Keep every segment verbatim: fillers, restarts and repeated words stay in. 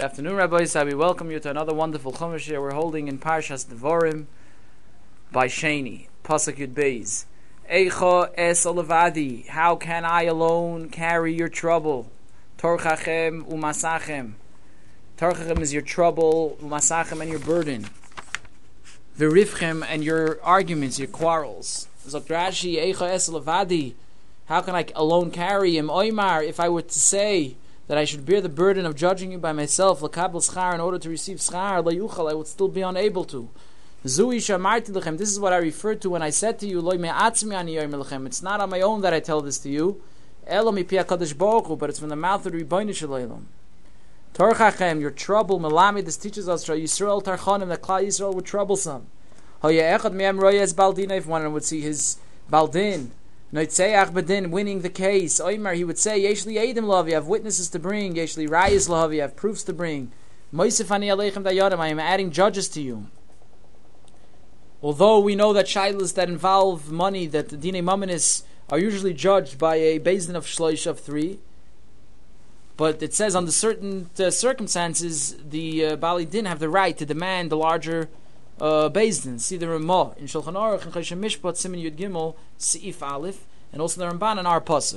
Good afternoon, Rabbi Yisai. We welcome you to another wonderful Chumash here we're holding in Parshas Devarim by Sheni, Pasuk Yud Beis. Eicha es olevadi, how can I alone carry your trouble? Torchachem umasachem. Torchachem is your trouble, umasachem and your burden. Verifchem and your arguments, your quarrels. Zok Rashi, Eicha es olevadi, how can I alone carry him? Oymar, if I were to say that I should bear the burden of judging you by myself, l'kabel schar, in order to receive schar, la'yuchal, I would still be unable to. Zui shamarti lechem, this is what I referred to when I said to you, loy me'atzmi ani yoyim lechem, it's not on my own that I tell this to you, elo mipi HaKadosh Baruch Hu, but it's from the mouth of the Rebbeinu Shalom. Torchachem, your trouble, melami, this teaches us, Yisrael tarchonim, that Klal Yisrael were troublesome. Hoya echad me'em royez baldina, if one would see his baldin, Noitzeach bedin, winning the case. Oymar, he would say, Yeshli Eidim Lav, you have witnesses to bring. Yeshli Rayas Lav, you have proofs to bring. Moisef ani aleichem dayadim, I am adding judges to you. Although we know that shaylas that involve money, that the Dinei Mamanis are usually judged by a Beis Din of Shloish of three, but it says under certain uh, circumstances, the uh, Bali Din have the right to demand the larger Uh, Beis Din. See the Ramah in Shulchan Aruch and Choshen Mishpat Siman Yud Gimel Seif Aleph, and also the Ramban in our pasuk.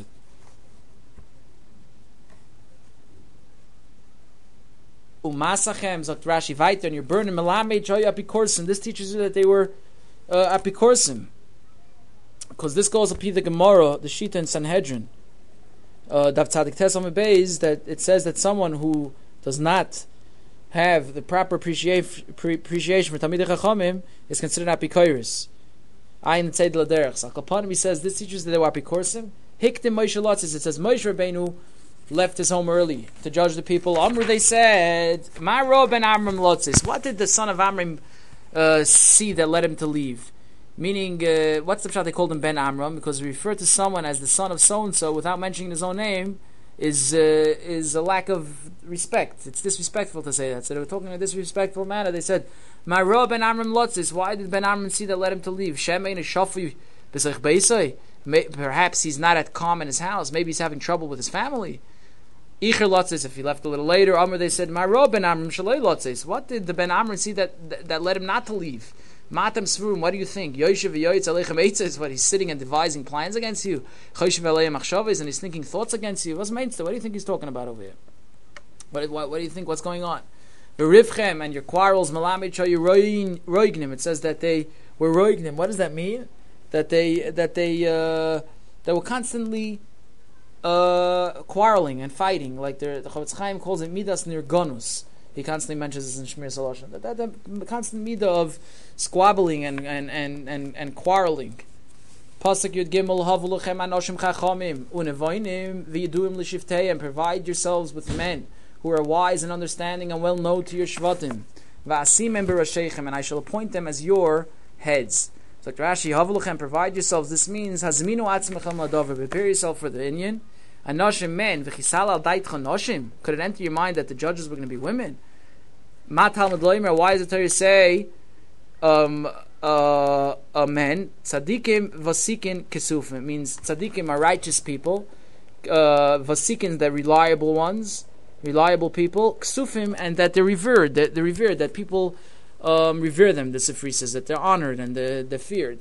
Umasachem Zok Rashi Vaiter, and your burden Melamed Joy Apikorsim. This teaches you that they were uh, Apikorsim, because this goes up to the Gemara, the Shita in Sanhedrin, uh, Dav Tzadik Tesam Beis, that it says that someone who does not have the proper appreciation appreciation for Talmidei Chachamim is considered apikoros. Ayin tzed l'derech. Akapanim, he says this teaches that they were apikorsim. Hiktim Moshe Lotzis. It says Moshe Rabbeinu left his home early to judge the people. Amr, they said, Ma'ro ben Amram Lotzis. What did the son of Amram uh, see that led him to leave? Meaning, uh, what's the pshat they called him Ben Amram? Because we refer to someone as the son of so and so without mentioning his own name is uh, is a lack of respect. It's disrespectful to say that. So they were talking in a disrespectful manner. They said, "Ma'ro ben Amram Lotzis." Why did Ben Amram see that led him to leave? Shemein shafi b'seich beisai. Perhaps he's not at calm in his house. Maybe he's having trouble with his family. Icher Lotzis. If he left a little later, Amr, they said, "Ma'ro ben Amram shalei Lotzis." What did the Ben Amram see that, that that led him not to leave? Matam Svurim, what do you think? Yoshev v'yoyitz aleichem eitzes, what he's sitting and devising plans against you. Choshev aleichem machshavos, and he's thinking thoughts against you. What's mainstay? What do you think he's talking about over here? What, what, what do you think? What's going on? V'rivchem, and your quarrels, malamed shayu roignim. It says that they were roignim. What does that mean? That they that they uh, that were constantly uh, quarreling and fighting. Like the Chavetz Chaim calls it midas nirgonus. He constantly mentions this in Shmir Saloshan. That, that, that the constant midah of squabbling and and and and, and quarreling. Pasuk Yud Gimel Havuluchem Anoshim Chachamim Unevoinim V'Yiduim L'Shiftei, and provide yourselves with men who are wise and understanding and well known to your shvatim. V'Asimem B'Rasheichem, and I shall appoint them as your heads. So Rashi, Havuluchem, provide yourselves. This means Hazminu Atzmechem L'Dover, prepare yourself for the Inyan. Anoshim men v'chisal al dait chanoshim. Could it enter your mind that the judges were going to be women? Ma Talmud loimer. Why does the Torah say um, uh, uh, men? Tzadikim vasikin kesufim. It means tzadikim are righteous people. Uh, vasikin, they're reliable ones, reliable people. Kesufim, and that they're revered. That they're revered. That people um, revere them. The Sifri says that they're honored and they're, they're feared.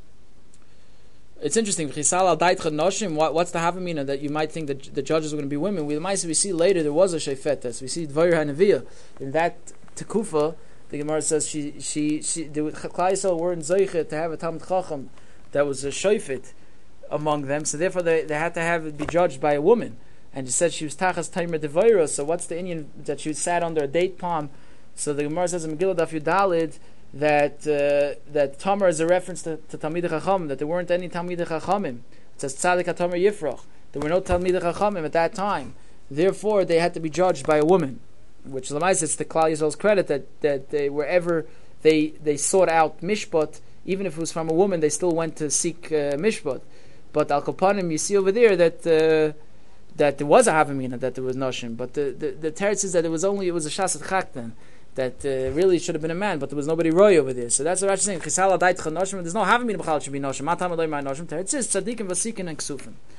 It's interesting. What's the havamina that you might think that the judges were going to be women? We might we see later there was a shefetes. We see Dvar HaNeviah in that tekufa. The Gemara says she she she the Klal Yisrael weren't zoichet to have a Talmid Chacham that was a shofet among them. So therefore they, they had to have it be judged by a woman. And she said she was tachas Taimer Devaira. So what's the Indian that she sat under a date palm? So the Gemara says in Megillah Daf Yudalid that uh, that Tamar is a reference to, to Talmidei Chacham, that there weren't any Talmidei Chachamim. It says Tzadik HaTamar Yifrach. There were no Talmidei Chachamim at that time. Therefore, they had to be judged by a woman, which Lamais, it's the Klal Yisrael's credit that that they wherever they they sought out mishpat, even if it was from a woman, they still went to seek uh, mishpat. But Al Kapanim, you see over there that uh, that there was a havamina, that there was noshim. But the the, the teretz is that it was only it was a shasat chaktan. That uh, really should have been a man, but there was nobody roy over there. So that's what Rashi is saying. Chisal adait chanoshim. There's no havamina b'chal should be noshim. Matam aloi my noshim. Teretz is tzadikim vasikin and ksufim.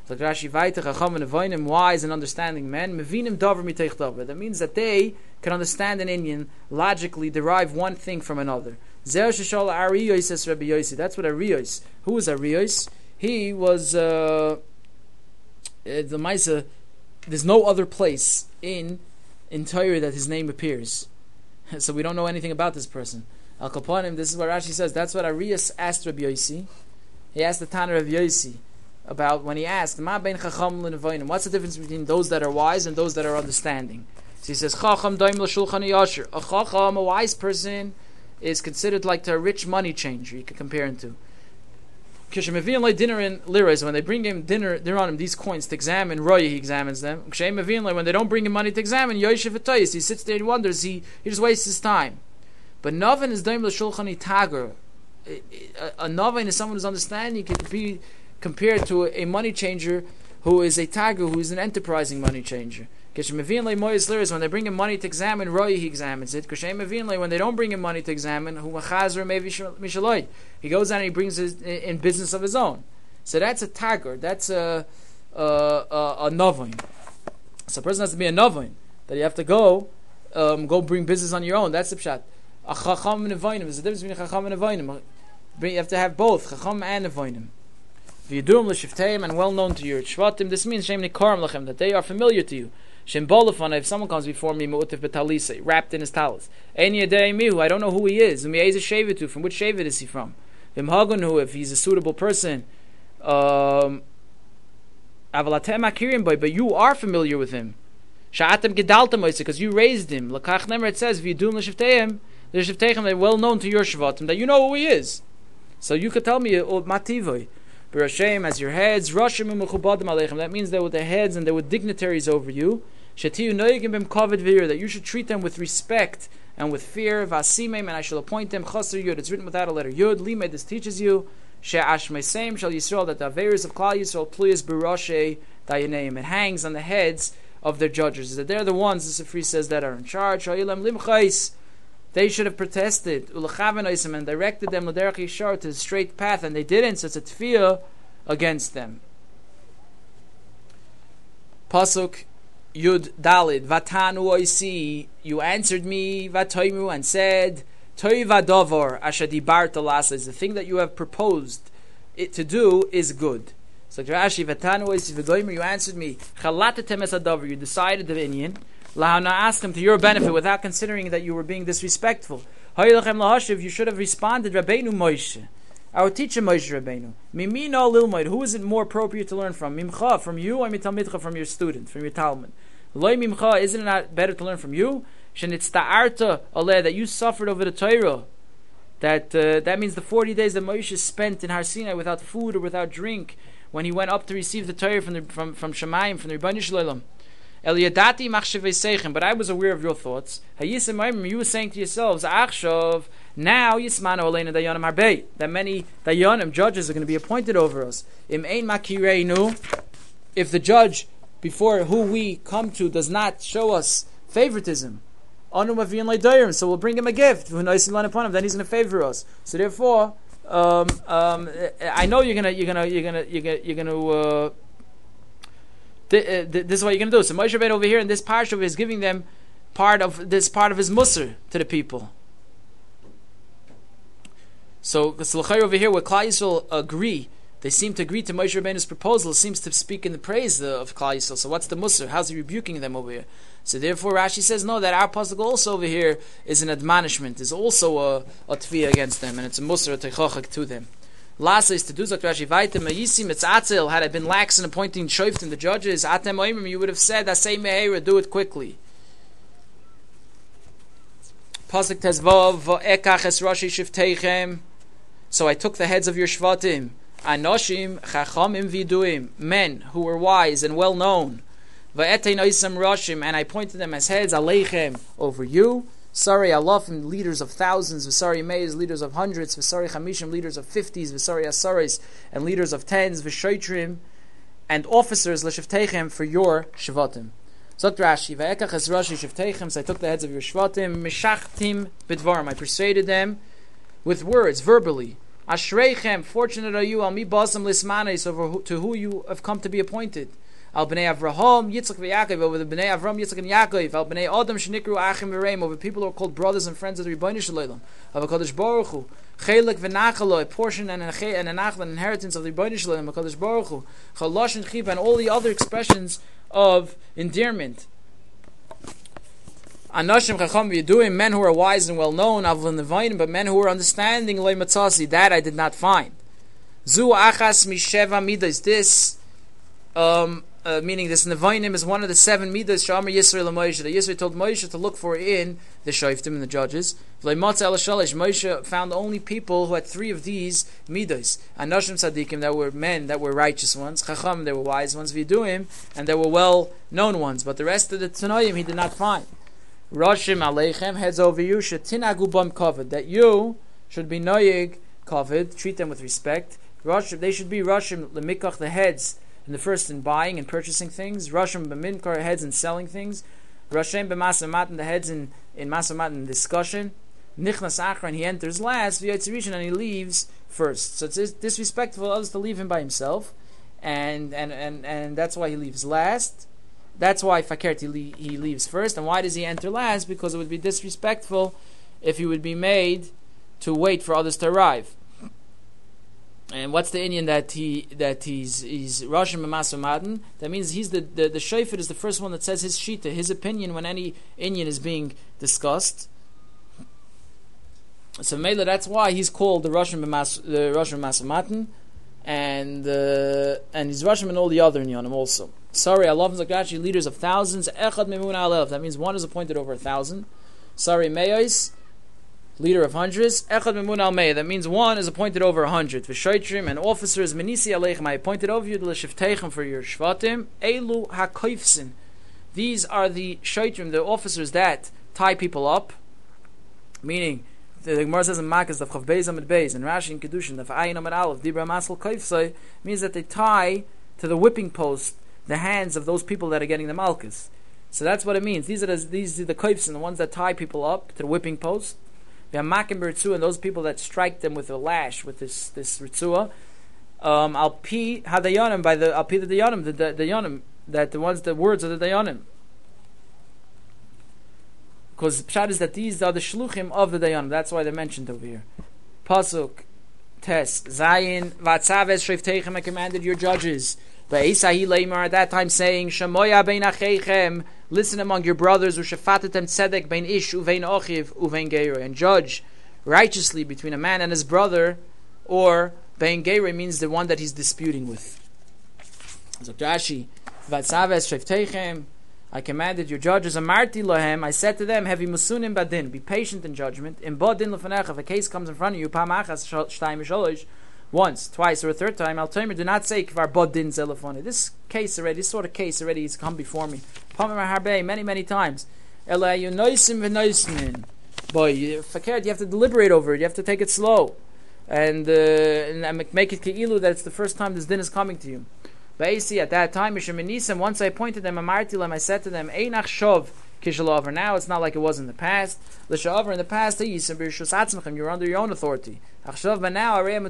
So Rashi Vaita Chacham and Avonim, wise and understanding men, Mevinim Davar Miteich Davar. That means that they can understand an Indian, logically derive one thing from another. Zer Sheshal Ariyos says Rabbi Yossi. That's what Ariyos. Who was Ariyos? He was uh, the Maisa. There's no other place in in Torah that his name appears, so we don't know anything about this person. Al Kaponim. This is what Rashi says. That's what Ariyos asked Rabbi Yossi. He asked the Tanner of Yossi about when he asked, "Ma bein chacham l'nevonim?" What's the difference between those that are wise and those that are understanding? So he says, "Chacham daim l'shulchan yasher." A chacham, a wise person, is considered like a rich money changer. You can compare him to. Kishemevian like dinner in liras, when they bring him dinner, they're on him these coins to examine. Roy, he examines them. Kishemevian like when they don't bring him money to examine, Yoshev v'toyis, he sits there and wonders. He he just wastes his time. But Novin is daim l'shulchan tager. A Novin is someone who's understanding. Could be compared to a money changer who is a tager, who is an enterprising money changer. When they bring him money to examine, Roy, he examines it. When they don't bring him money to examine, he goes out and he brings his in business of his own. So that's a tager. That's a a, a, a novain. So a person has to be a novain, that you have to go um, go bring business on your own. That's the pshat. A chacham and nevoinim. There's a difference between a chacham and nevoinim. You have to have both chacham and nevoinim. V'yidum l'shivteim, and well known to your shvatim. This means shem nikarim lachem, that they are familiar to you. Shem bolafan, if someone comes before me mu'utif betalisa, wrapped in his talis. Ein yadei mihu, I don't know who he is. Umi'ez shevitu, from which shevet is he from? V'mhagonu, if he's a suitable person. Um, avalatem akirim boy, but you are familiar with him. Sha'atem gedaltem oise, because you raised him. L'kach nemer, it says v'yidum l'shivteim, the shivteim, they're well known to your shvatim, that you know who he is. So you could tell me mativoy. B'rashem, as your heads, Rashim u'mechubadim aleichem. That means they were the heads and they were dignitaries over you. Shetiyu noyigim b'm kavod v'yir, that you should treat them with respect and with fear. V'asimim, and I shall appoint them. Chaser yud, it's written without a letter. Yud, limed, this teaches you. She'ash meisem shall Yisrael, that the averis of Klal Yisrael pluyas b'rashei dayaneim. It hangs on the heads of their judges. That they're the ones, the Sifri says, that are in charge. Ha'ilem limchais. They should have protested, and directed them to the straight path, and they didn't, so it's a tefillah against them. Pasuk Yud Dalid, Vatanu oisi, you answered me, Vatoimu, and said, Toi vadovor, ashadibar talasa, is the thing that you have proposed it to do is good. So Rashi, Vatanu oisi, Vadoimu, you answered me, Chalatetem esadovor, you decided the inyan, Lahana asked him to your benefit without considering that you were being disrespectful. You should have responded, Rabbeinu Moshe, our teacher Moshe Rabbeinu. Mimino lilmoid, who is it more appropriate to learn from? Mimcha, from you, or mitalmidcha, from your student, from your Talmud? Loi mimcha, isn't it not better to learn from you? Shenitzta'arta aleh, that you suffered over the Torah. That uh, that means the forty days that Moshe spent in Har Sinai without food or without drink, when he went up to receive the Torah from the, from from Shemayim, from the Rebbeinu Shalom. Eliyadati machshevei seichem, but I was aware of your thoughts. Hayisim, you were saying to yourselves, Achshav, now Yismanu aleinu dayanim harbei, that many dayanim, judges, are going to be appointed over us. Im ein makireinu, if the judge before who we come to does not show us favoritism, anu maviyin leidayim, so we'll bring him a gift. Then he's going to favor us. So therefore, um, um, I know you're gonna, you're gonna, you're gonna, you're gonna, you're gonna. Uh, th- uh, th- this is what you're gonna do. So Moshe Rabbeinu over here in this parsha is giving them part of this part of his musar to the people. So L'chayr over here, where Klal Yisrael agree, they seem to agree to Moshe Rabbeinu's proposal. It seems to speak in the praise of Klal Yisrael. So what's the musar? How's he rebuking them over here? So therefore Rashi says no, that our pasuk also over here is an admonishment, is also a, a tefiyah against them, and it's a musar, a teichachak to them. Last is to do Zak Rashi Vaitem Mayisim Etzatzel. Had I been lax in appointing shoftim, the judges, Atem Oimrim, you would have said, Asay Meheira, do it quickly. Pasuk Tezvav Ekach Es Rashi Shivteichem. So I took the heads of your shvatim, Anoshim Chachamim Viduim, men who were wise and well known. Va'etein Oisam Rashim, and I pointed them as heads, Aleichem, over you. Sari Alafim, leaders of thousands. V'sari Meis, leaders of hundreds. V'sari Chamishim, leaders of fifties. V'sari Asaris, and leaders of tens. V'shoitrim, and officers, L'shavteichem, for your shvatim. Zot Rashi, Va'ekach es Rashi Shavteichem, so I took the heads of your shvatim, Mishachtim bidvarim, I persuaded them with words, verbally. Ashreichem, fortunate are you, al mi basam lismanes, over who, to who you have come to be appointed. Al b'nei Avraham, Yitzchak v'Yaakov, over the b'nei Avram, Yitzchak and Yaakov. Al b'nei Adam, shenikru achim v'reim, over people who are called brothers and friends of the Rebbeinu Shalom. Of HaKadosh Baruch Hu. Chelik v'nachalo, a portion and a nachal, an inheritance of the Rebbeinu Shalom, HaKadosh Baruch Hu. Chalash and chiv, and all the other expressions of endearment. Anashim chacham v'yaduim, men who are wise and well known, avlan nevayim, but men who are understanding, loy matzasi, that I did not find. Zu achas misheva midas, this, um, uh, meaning this nevayim is one of the seven midas, Shamar Yisrael Moshe, that Yisrael told Moshe to look for in the shoftim and the judges. V'leimatz el shalish, Moshe found only people who had three of these midas. Anashim tzadikim, that were men, that were righteous ones, chacham, they were wise ones, v'yaduim, and they were well known ones, but the rest of the tanoim he did not find. Roshim aleichem, heads over you, shetinagu bam kavod, that you should be noyig kavod, treat them with respect. Roshim, they should be roshim lemikach, the heads in the first in buying and purchasing things. Roshim b'minkar, heads in selling things. Roshim b'masamat, the heads in in masamat in discussion. Nichnas achran, he enters last. V'yotzirishin, and he leaves first. So it's disrespectful of others to leave him by himself, and and and and that's why he leaves last. That's why fakert he, he leaves first. And why does he enter last? Because it would be disrespectful if he would be made to wait for others to arrive. And what's the Indian that he that he's he's Roshim Masamadan? That means he's the the, the shofet is the first one that says his shita, his opinion when any Indian is being discussed. So Mela, that's why he's called the Roshim the Roshim Masamadan, and uh, and he's Roshim and all the other Inyanim also. Sorry, Allah and Zakashi, leaders of thousands. Echad Mimun Alef. That means one is appointed over a thousand. Sorry, Meis, leader of hundreds. Echad Mimun Al Mei. That means one is appointed over a hundred. V'shoitrim and officers. Menisi Aleichem. I appointed over you the L'shiftechem for your shvatim. Elu HaKoifsin. These are the shoitrim, the officers that tie people up. Meaning, the Gemara says in Makkah, the Chav Beis Amid Beis, and Rashi in Kedushin, the Fa'ayin Amid Aleph, Dibra Masal Koifsai, means that they tie to the whipping post the hands of those people that are getting the malchus. So that's what it means. These are the, these are the koifs and the ones that tie people up to the whipping post. We have makim b'ritzua, and those people that strike them with a lash, with this this ritzua. Um, al pi hadayanim, by the al pi the dayanim, the the dayanim, that the ones the words of the dayanim. Because the pshat is that these are the shluchim of the dayanim. That's why they're mentioned over here. Pasuk tes zayin vatzaves shriftechem, I commanded your judges. At that time saying, Shamoya bein achechem, listen among your brothers, u'shafatetem tzedek bein ish uvein ochiv uvein geira, and judge righteously between a man and his brother, or bein geira means the one that he's disputing with. So Rashi, vatzaves shriftechem, I commanded your judges, amarti lohem, I said to them, hevi musunim badin, be patient in judgment, in bodin lefanecha, if a case comes in front of you, pamachas shtayim sholosh, once, twice, or a third time, I'll tell you, do not say kvar bodin zelefoni. This case already, this sort of case already has come before me. Many, many times. Boy, you fakert, you have to deliberate over it. You have to take it slow, and, uh, and make it keilu that it's the first time this din is coming to you. At that time, once I appointed them, I said to them, Einach shov kishalover. Now it's not like it was in the past. L'shaover, in the past, you're under your own authority. But now you're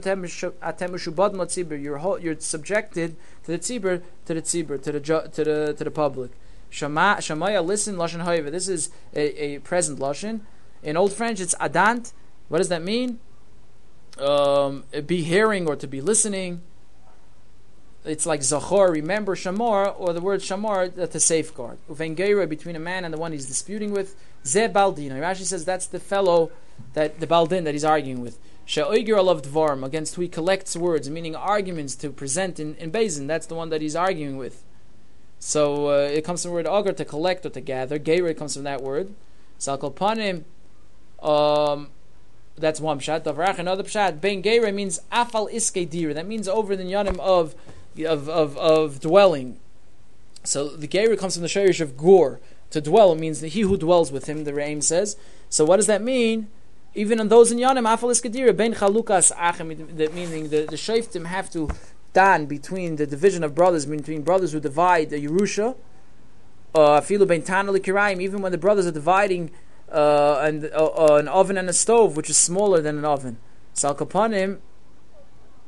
you're subjected to the tzibur, to the tzibur, to the to the to the public. Shama, Shamaya, listen, lashon hoiva. This is a, a present lashon. In Old French, it's adant. What does that mean? Um, be hearing or to be listening. It's like zachor, remember, shamor, or the word shamor, uh, to safeguard. Uvengeira, between a man and the one he's disputing with. Ze baldin. Rashi says that's the fellow, that the baldin that he's arguing with. She'oiger alav dvarim, against who he collects words, meaning arguments to present in, in Bezin. That's the one that he's arguing with. So uh, it comes from the word agar, to collect or to gather. Geira comes from that word. Salkal panim, um, that's one pshat. Davarach, another pshat. Ben geira means afal iske dir. That means over the yanim of Of, of of dwelling. So the geira comes from the shayrish of gur. To dwell means that he who dwells with him, the Reim says. So what does that mean? Even on those in Yanim, afal iskadira, ben chalukas achem, meaning the, the shayftim have to dan between the division of brothers, between brothers who divide the Yerusha, afilu ben tana likirayim, even when the brothers are dividing uh, and, uh, uh, an oven and a stove, which is smaller than an oven. Salkapanim,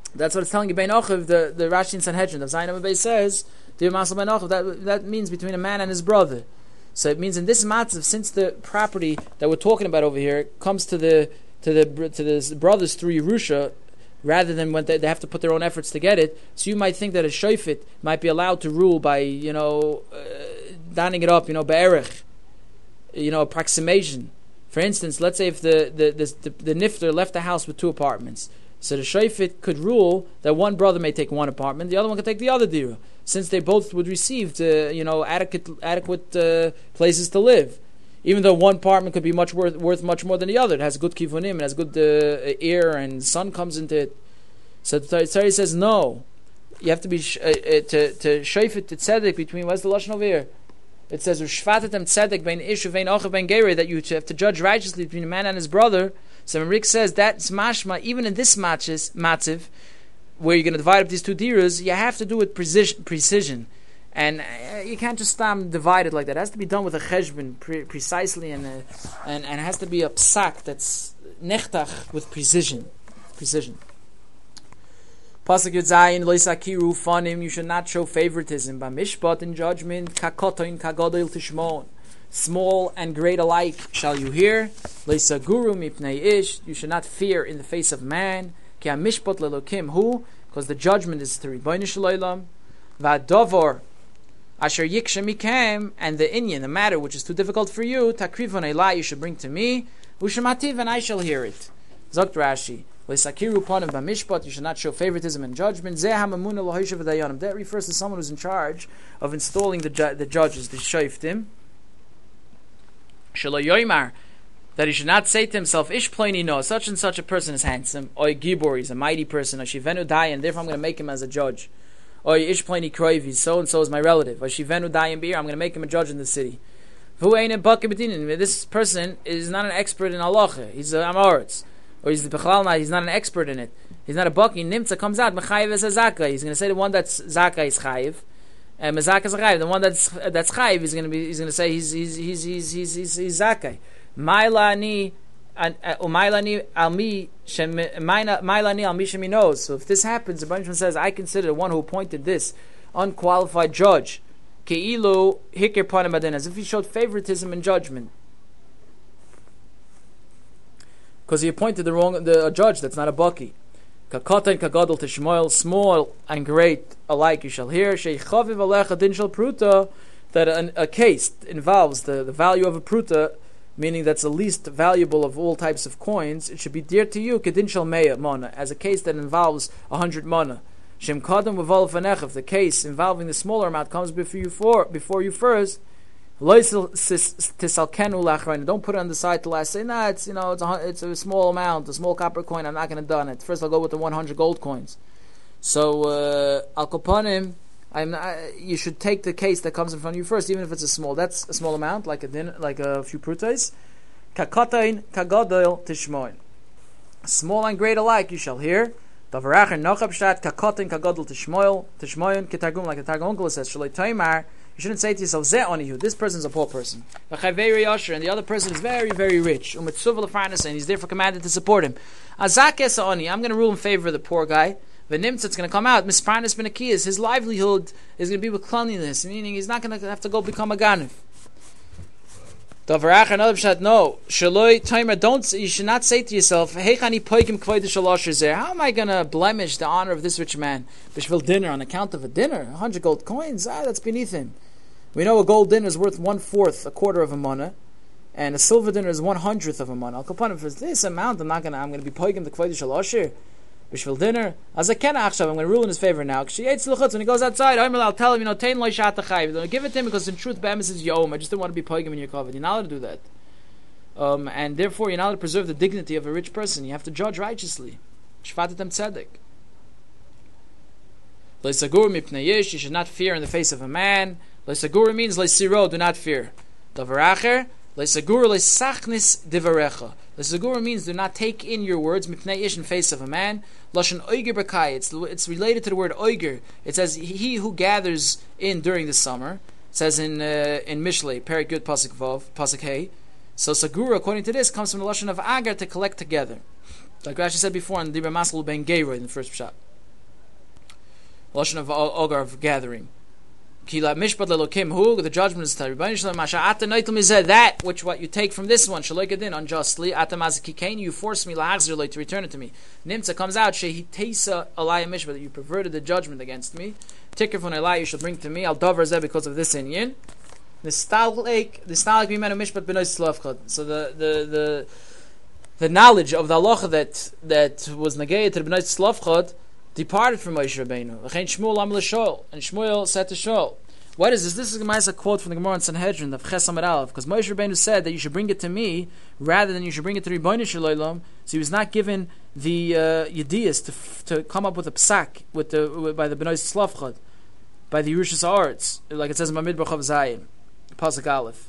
That's what it's telling you. Bein Ochiv, the the Rashi in Sanhedrin, the Zayin Abbay says, Dir Masal Bein Ochiv. That that means between a man and his brother. So it means in this matzav, since the property that we're talking about over here comes to the to the to the brothers through Yerusha, rather than when they, they have to put their own efforts to get it, so you might think that a shofet might be allowed to rule by, you know, uh, donning it up, you know, be'erech, you know, approximation. For instance, let's say if the the the, the, the nifter left the house with two apartments, so the shofet could rule that one brother may take one apartment, the other one could take the other dira, since they both would receive, uh, you know, adequate adequate uh, places to live. Even though one apartment could be much worth worth much more than the other, it has good kivunim, it has good uh, air, and sun comes into it. So the Torah says no, you have to be sh- uh, uh, to to shofet the tzedek between. What's the lashon over here? It says u'shvatetem tzedek bein ish uvein ochav bein gerei, that you have to judge righteously between a man and his brother. So when Rick says that's mashma, even in this matches matziv, where you're going to divide up these two diras, you have to do it precision. precision. And uh, you can't just um, divide it like that. It has to be done with a cheshbon pre- precisely, and, uh, and and it has to be a psak that's nechtach with precision. Precision. Pasuk Yudzayin loisakiru fanim. You should not show favoritism. Bamishpat, in judgment, kakotoin kagodil tishmon. Small and great alike shall you hear. Loisaguru mipnei ish. You should not fear in the face of man. Ki amishpat lelokim hu, because the judgment is to Ribono Shel Olam. Va'dovor Asher yiksha mikem, and the inyan, the matter which is too difficult for you, takrivon elai, you should bring to me, ushemativ, and I shall hear it. Zokt Rashi, lesakiru panim b'mishpat, you should not show favoritism in judgment. Zeh hamamuna lohishav v'dayanim. That refers to someone who's in charge of installing the ju- the judges, the shoftim. Shelo yoymar, that he should not say to himself, ish ploini no, such and such a person is handsome, oy gibor, he's a mighty person, or shivenu dayan, therefore I'm going to make him as a judge. Or ish pleni kroiv, so and so is my relative. Or shivenu dayim bir, I'm going to make him a judge in the city. This person is not an expert in halacha. He's an amoritz, or he's the bechalna. He's not an expert in it. He's not a baki. Nimtza comes out mechayiv as a zakai. He's going to say the one that's zakai is chayiv, and mezaka is chayiv. The one that's that's chayiv is going to be. He's going to say he's he's he's he's he's he's, he's zakai. Mailani. Umailani almi mailani almi shemi knows. So if this happens, the Rebbeinu says, I consider the one who appointed this unqualified judge keilu hikir panim adin, as if he showed favoritism in judgment, because he appointed the wrong the a judge that's not a baki. Kakatan kagadol tishmoil, small and great alike you shall hear. Sheichaviv alecha din shel pruta, that an, a case involves the, the value of a pruta, meaning that's the least valuable of all types of coins, it should be dear to you, kedin shel meya mana, as a case that involves a hundred mana. Shem kadam v'val fanech, if the case involving the smaller amount comes before you for before you first, tisalkenu lachrein, don't put it on the side to last. Say, nah, it's you know it's a, it's a small amount, a small copper coin. I'm not going to do it. First, I'll go with the one hundred gold coins. So uh, al kopanim, I'm not, you should take the case that comes in front of you first, even if it's a small. That's a small amount, like a din, like a few prutas. Kakatain kagadol tishmoin. Small and great alike you shall hear. Davaracher nochabshat kakatain kagadol tishmoil tishmoin kitargum, like the Targum Onkelos says. Shalei taimar. You shouldn't say to yourself, Zeh oni you. This person's a poor person. V'chaveri yasher, and the other person is very, very rich. Umitzuv lefarnas, and he's therefore commanded to support him. Azakes oni. I'm going to rule in favor of the poor guy. The nimtz, it's going to come out. Mispranis ben Akiyas, his livelihood is going to be with cleanliness, meaning he's not going to have to go become a ganif. Davarach, another pshat, no. Shaloi timer, don't. You should not say to yourself, Heichani poikim kvoid shalosh zer. How am I going to blemish the honor of this rich man? Bishvil dinner on account of a dinner, a hundred gold coins. Ah, that's beneath him. We know a gold dinner is worth one fourth, a quarter of a mana, and a silver dinner is one hundredth of a mana. I'll compare for this amount. I'm not going to. I'm going to be poikim the kvoid shalosh. Bishvil dinner, as I can achshav, I'm going to rule in his favor now. When he goes outside, I'll tell him, you know, tein loy shatachayv. Give it to him because in truth, be'emes is yom. I just didn't want to be poigim in your covet. You're not allowed to do that, um, and therefore you're not allowed to preserve the dignity of a rich person. You have to judge righteously. Shvatetem tzedek. Leisagur mipnei yish. You should not fear in the face of a man. Leisagur means leisiro. Do not fear. Davaracher. Leisagur leisachnis divarecha. Leisagur means do not take in your words mipnei ish in face of a man. Lashon oiger b'kai. It's it's related to the word oiger. It says he who gathers in during the summer. It says in uh, in Mishlei, Perek Yud Pasuk Vav Pasuk Hey. So sagur, according to this, comes from the lashon of agar, to collect together. Like Rashi said before in the Masal ben Geirah in the first shot. Lashon of Ogar of gathering. Kila mishpat lelokim hu, the judgment is Rebbeinu Shalom Masha Ata Noitel Mizeh, that which what you take from this one, Shaloikadin, unjustly, Ata Mazikikain, you force me la'achzir to return it to me. Nimtza comes out, Shehi Teisa Alaya Mishpat, that you perverted the judgment against me. Tikr von Eli you shall bring to me, Al Dover Zeh, because of this Inyan. The Stalik, the Stalik Mimenu Mishpat B'noi Slavchad. So the, the, the, the knowledge of the halacha that, that was negated to the B'noi Slavchad departed from Moshe Rabbeinu. V'chein Shmuel am l'Shaul, and Shmuel said to Shaul, what is this? This is a quote from the Gemara in Sanhedrin of Ches Amud Aleph, because Moshe Rabbeinu said that you should bring it to me rather than you should bring it to Rebbeinu Shalom. So he was not given the uh, Yediyas to to come up with a psak with the with, by the B'nai Slavchad, by the Yerushas Haaretz, like it says in Mamid Bachav Zayin, Pasuk Aleph.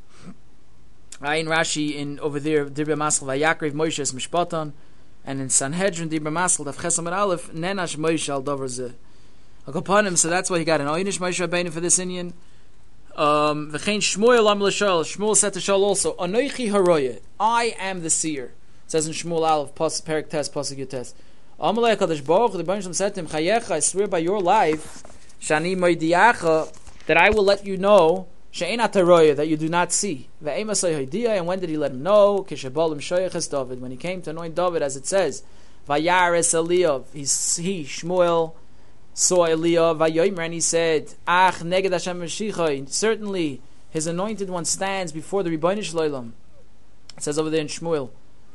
Ayin Rashi in over there Dibra Masel Vayakrev Moshe es Mishpatan. And in Sanhedrin, Dibra Masel, Daf Ches Amud Aleph, Nenash Moshe al Dover Zeh. Upon him, so that's why he got an Oynish Moshe Rabbeinu for this Indian. Um, V'chein Shmuel am l'Shaul. Shmuel said to Shaul also, Anoichi haroye, I am the seer. It says in Shmuel Aleph, Perik Tes, Pasuk Yutes. Amalei HaKadosh Baruch Hu, the Baruch Shem said to him, Chayecha, I swear by your life, Shani Moidiacha, that I will let you know, She'enat haroye, that you do not see. Ve'emasai Hoidiya, and when did he let him know? Kishabolim Shoyach David, when he came to anoint David, as it says, Vayares Eliyav, he, he Shmuel, saw Eliyav Vayomer, and he said, Ach neged Hashem Mashiach, certainly his anointed one stands before the Rebbeinu Shalom. It says over there in Shmuel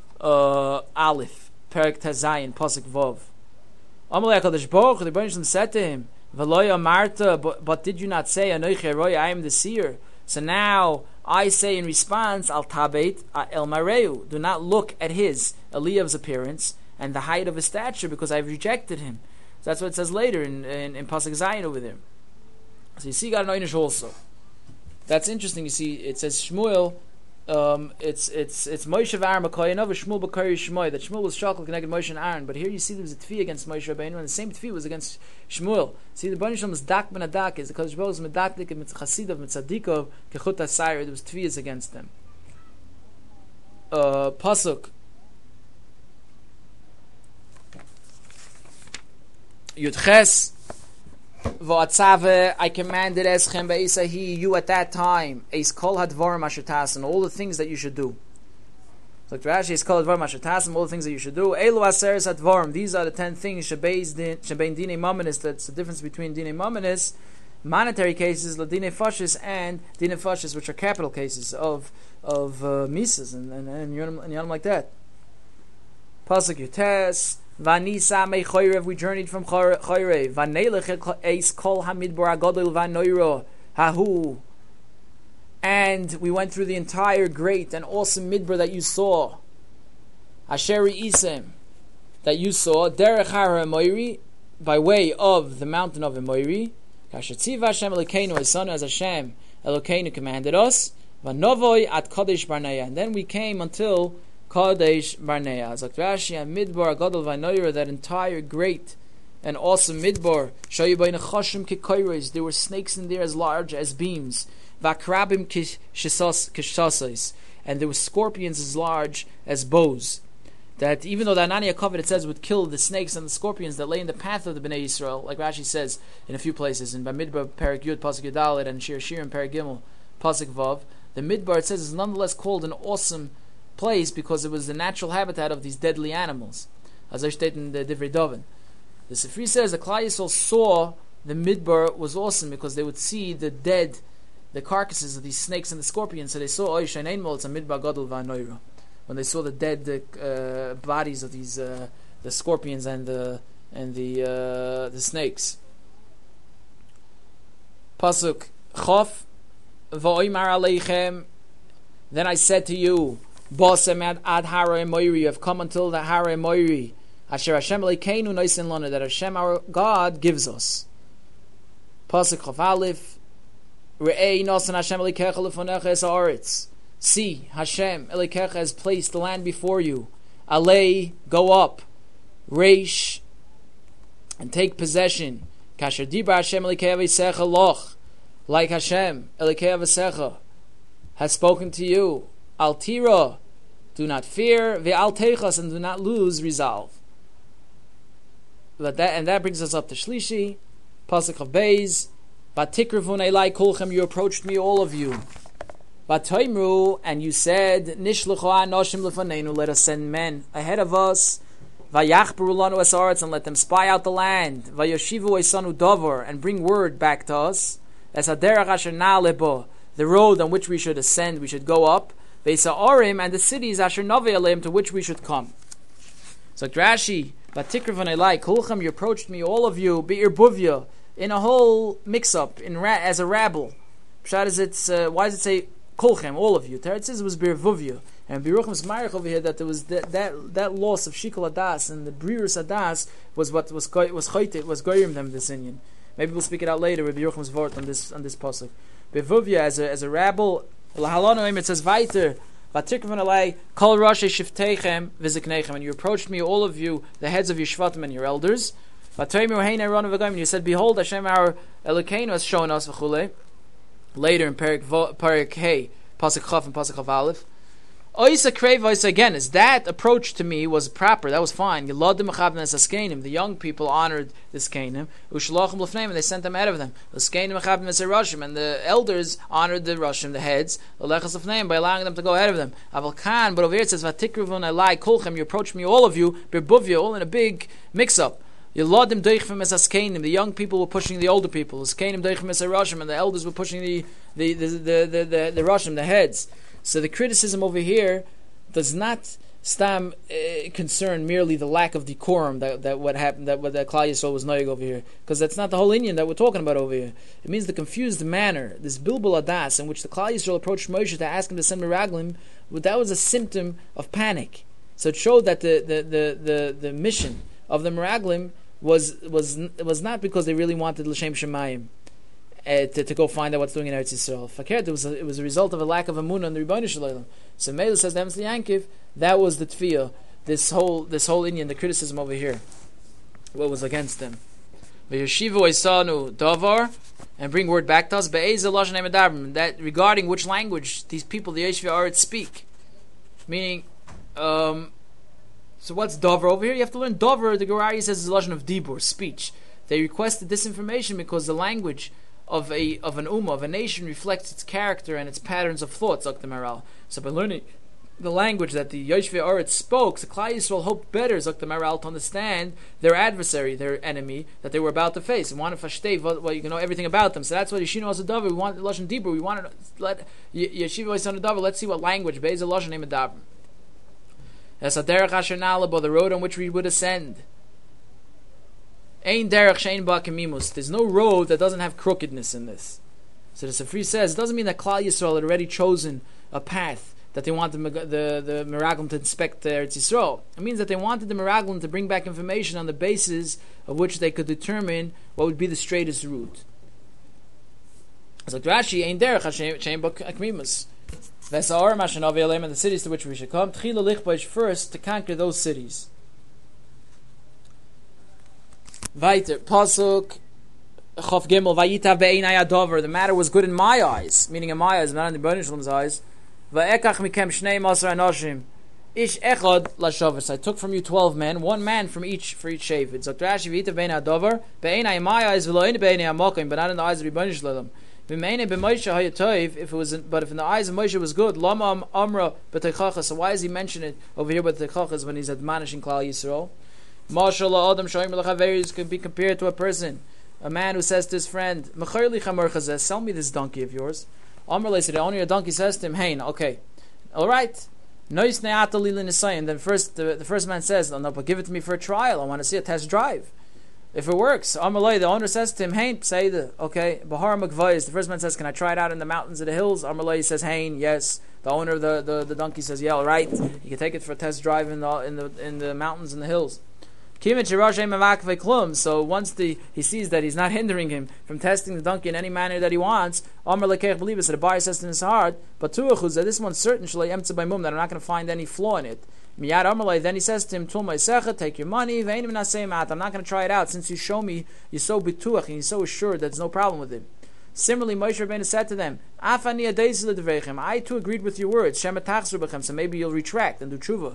uh, Aleph Perik Tazayin Pasuk Vov. Amalei HaKadosh Baruch Hu, the Rebbeinu Shalom said to him, V'loya Marta, but, but did you not say Anoichi Haroy, I am the seer? So now I say in response, Al Tabeit El Mareu, do not look at his Eliyav's appearance and the height of his stature, because I have rejected him. So that's what it says later in in, in Pasuk Zayin over there. So you see, got an Oynish also. That's interesting. You see, it says Shmuel. Um, it's it's it's Moshe v'Aaron b'Koyanov, Shmuel b'Kari Shmoy. That Shmuel was shakal connected Moshe and Aaron. But here you see there was a tfi against Moshe Rabbeinu, and the same tfi was against Shmuel. See, the Baruch Shem was dak ben adak, is because Shmuel was medakdik and mitzchasidov mitzadikov kechut asayir. There was tfi against them. Uh, Pasuk Yudches V'atzave, I commanded Eschem Be'esahi, you at that time, Eis Kol Hadvarim Asher Tasim, all the things that you should do. So Rashi is Kol Hadvarim Asher Tasim, all the things that you should do. Elu Aseres Hadvarim, these are the ten things. Shebein Dine Mamanis, that's the difference between Dine Mamanis, monetary cases, Ladine Fashis, and Dine Fashis, which are capital cases of of uh, Mises and and and Yonim like that. Pasuk Yutes. Vanisa me choyrev, we journeyed from Choyrev. Vanelech eis kol hamidbar agadol vanoiro hahu, and we went through the entire great and awesome midbar that you saw. Asheri isim, that you saw. Derech hara Emoiri, by way of the mountain of Emoiri. Kashetziva Hashem Elokeinu, His son as Hashem Elokeinu commanded us. Vanovoi at Kadesh Barnea, and then we came until Kadesh Barnea. Zok Rashi and Midbar Gadol Vaynoyer, that entire great and awesome Midbar. Shayu Bayna Chashim Kikoyres, there were snakes in there as large as beams. Vakrabim Kishasais, and there were scorpions as large as bows. That even though the Ananiya covet, it says, would kill the snakes and the scorpions that lay in the path of the Bnei Yisrael, like Rashi says in a few places, in Bamidbar Perik Yud Pasuk Yudalit and Shir Shir and Perik Gimel Pasuk Vav, the Midbar, it says, is nonetheless called an awesome place because it was the natural habitat of these deadly animals, as I stated in the Divrei Dovin. The Sifri says the Klal Yisrael saw the Midbar was awesome because they would see the dead, the carcasses of these snakes and the scorpions. So they saw Oy Shein Mol, it's a Midbar Gadol V'Anoira, when they saw the dead uh, bodies of these uh, the scorpions and the and the uh, the snakes. Pasuk Chof V'Oymar Aleichem. Then I said to you, Bosem ad, ad Hara Moiri, you have come until the Hara Moiri, Asher Hashem Elokeinu Noisen Lana, that Hashem our God gives us. Pasuk Chof Aleph, Re'ei Nosan Hashem Elokecha Lefonecha Es Haaretz. See, Hashem Elokecha has placed the land before you. Alei, go up. Reish, and take possession. Kasher Dibra Hashem Elokecha V'Secha Loch, like Hashem Elokecha V'Secha has spoken to you. Al tira, do not fear. Ve'al techas, and do not lose resolve. But that, and that brings us up to Shlishi. Pasuk of Beis. Vatikrivun elai kulchem, you approached me, all of you. Vatoimru, and you said, Nishluchu anoshim lefanenu, let us send men ahead of us. Vayachberu lanu es haaretz, and let them spy out the land. Vayoshivu eisanu davar, and bring word back to us. Es haderach asher na'aleh bo, the road on which we should ascend, we should go up. Veisa'orim, and the cities asher navei aleim, to which we should come. So Rashi, Vatikrivun elai kulchem, you approached me, all of you, be'ir buvya, in a whole mix-up, in ra- as a rabble. Pshat is it's, uh, why does it say kulchem, all of you? Teretz says it was be'ir buvya. And Biruchim's Marich over here, that there was that that, that loss of Shikol Adas and the Brirus Adas was what was was choyte, was goyim them this Indian. Maybe we'll speak it out later with Biruchim's Vort on this on this pasuk. Bevuvya as a as a rabble, Lahalonoim, it says Vaiter, Vatikvan alai Kol Rashi Shiftechem Viziknechem, and you approached me, all of you, the heads of your Shvatim and your elders. Vatoimu Hein Aaron V'Goyim, and you said, behold, Hashem our Elokeinu has shown us v'chulei. Later in Perik Perik Hey, pasuk Chaf and pasuk Chav Aleph. Oisa Kreva again, is that approach to me was proper, that was fine. The young people honored this Kainim, and they sent them ahead of them. And the elders honored the Rushim, the heads, by allowing them to go ahead of them. But over here it says, you approached me, all of you, all in a big mix-up. The young people were pushing the older people, and the elders were pushing the the the the the, the, the Rushim, the heads. So the criticism over here does not stam uh, concern merely the lack of decorum that, that what happened, that what that Klal Yisrael was noig over here, because that's not the whole Indian that we're talking about over here. It means the confused manner, this bilbul adas, in which the Klal Yisrael approached Moshe to ask him to send meraglim. That was a symptom of panic. So it showed that the the the the, the mission of the meraglim was was was not because they really wanted l'shem shemayim. Uh, to, to go find out what's doing in Eretz Yisrael. Fakir, it was a, it was a result of a lack of emunah in the Rebbeinu Shalom. So Mela says to Emsli Yankiv, that was the tefiyah. This whole this whole Indian, the criticism over here, what was against them. V'yoshivu eisanu davar, and bring word back to us. Be'ezeh lashon medabrim, that regarding which language these people, the Yeshvi Aretz, speak. Meaning, um, so what's davar over here? You have to learn davar. The Gerari says is a lashon of dibur, speech. They requested this information because the language of a of an ummah, of a nation, reflects its character and its patterns of thought, Zok the Maral. So by learning the language that the Yoshvei Aretz spoke, the Klal Yisrael hoped better, Zok the Maral, to understand their adversary, their enemy, that they were about to face. And wanted fashtei, well, you can know everything about them. So that's what Yeshino was a davar. We wanted Lashon Dibur. We wanted let Yeshiva was on a davar. Let's see what language. Be'ez Lashon name a davar. As a derech asher na'aleh, the road on which we would ascend. Ein derech she'ein ba kemimus. There's no road that doesn't have crookedness in this. So the Sifri says it doesn't mean that Klal Yisrael had already chosen a path that they wanted the the, the Meraglim to inspect the Eretz Yisrael. It means that they wanted the Meraglim to bring back information on the basis of which they could determine what would be the straightest route. It's like Rashi, Ein derech she'ein ba kemimus. V'esa'or mashen avi aleim, and the cities to which we should come. Tchila lichbaish, first to conquer those cities. Weiter, Pasuk Chof Gimel, Vayitav be'einai adover. The matter was good in my eyes, meaning in my eyes, not in the Rebbeinu Shalom's eyes. Va'ekach mikem shnei masar anoshim, ish echad lashavas. I took from you twelve men, one man from each for each shavid. So Rashi, Vayitav be'einai adover, be'einai in my eyes, v'lo'in be'einai amokim, but not in the eyes of Rebbeinu Shalom. V'meinai be'Moshe hayatoiv, if it was, in, but if in the eyes of Moshe it was good, lama amra b'teichachas. So why does he mention it over here with teichachas when he's admonishing Klal Yisrael? Mashallah, Adam Shoyim L'Chaveris can be compared to a person, a man who says to his friend, "Mechayli Chamar Chazeh, sell me this donkey of yours." Amar said, "The owner of your donkey says to him, Hein, okay, all right." Nois Ne'ata Lila Nisayim. Then first, the, the first man says, "No, no, but give it to me for a trial. I want to see a test drive. If it works." Amar the owner says to him, "Hein, say the okay." Bahar Magvayis. The first man says, "Can I try it out in the mountains or the hills?" Amar says, "Hein, yes." The owner of the, the, the donkey says, "Yeah, all right. You can take it for a test drive in the in the in the mountains and the hills." So once the he sees that he's not hindering him from testing the donkey in any manner that he wants, Amar lekech believe it. So the buyer says in his heart, "But tuachuz, that this one's certain shalei emtze by mum, that I'm not going to find any flaw in it." Miyad Amar, then he says to him, "Tul ma'asecha, take your money. Ve'enim nasei mat. I'm not going to try it out since you show me you're so bituach and you're so assured that there's no problem with it." Similarly, Moshe Rabbeinu said to them, "Afani adeiz ledvechem. I too agreed with your words. Shematachzur bechem. So maybe you'll retract and do tshuva."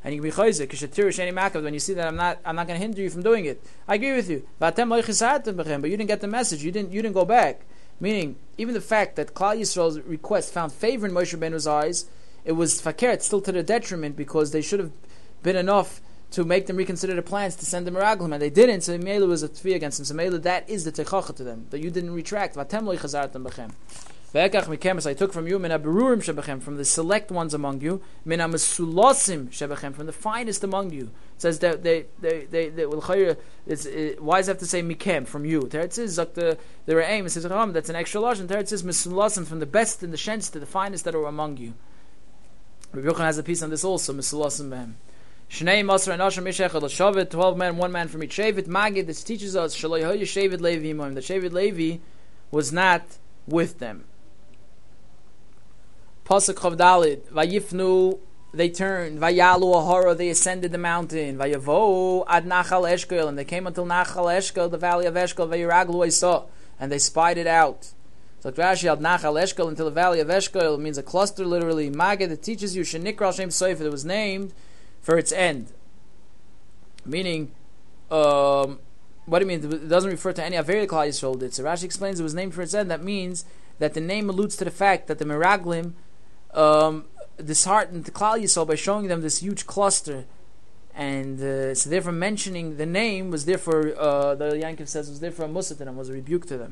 and you can be chayzik. Kishatir sheni makav. When you see that I'm not, I'm not going to hinder you from doing it. I agree with you. But you didn't get the message. You didn't, you didn't go back. Meaning, even the fact that Klal Yisrael's request found favor in Moshe Rabbeinu's eyes, it was fakert, still to their detriment, because they should have been enough to make them reconsider their plans to send them a raglim, and they didn't. So Mela was a tvi against them. So Mela, that is the techacha to them, that you didn't retract. Vatem lo chazartem bechem. Ve'ekach mikemes, I took from you min haberurim shebechem, from the select ones among you, min hamesulasim shebechem, from the finest among you. It says that they they they they will chayre. It's it, why does it have to say mikem from you? Teretz is like the the re'im. It says that's an extra lashon. Teretz is mesulasim, from the best and the shenst to the finest that are among you. Rabbi Yochanan has a piece on this also. Mesulasim behem. Shnei Masra and Asham Mishechad L'Shavet, twelve men, one man from each Shevet. Magid, this teaches us Shaloi Hoya Shevet Levi Imoim. The Shevet Levi was not with them. Pasuk Chav Dalid, Vayifnu, they turned. Vayalu Ahara, they ascended the mountain. Vayavo ad Nachal Eshkel, and they came until Nachal Eshkel, the valley of Eshkel. Vayiraglu Isa, and they spied it out. So Rashi ad Nachal Eshkel until the valley of Eshkel. It means a cluster, literally. Magid, it teaches you Shenikra Shem Sofer. It was named for its end. Meaning, um, what do you mean? It doesn't refer to any Averi Klal Yisrael did. So Rashi explains it was named for its end. That means that the name alludes to the fact that the Meraglim um, disheartened the Klal Yisrael by showing them this huge cluster. And uh, so therefore mentioning the name was therefore, uh, the Yankiv says, was therefore a musa to them, was a rebuke to them.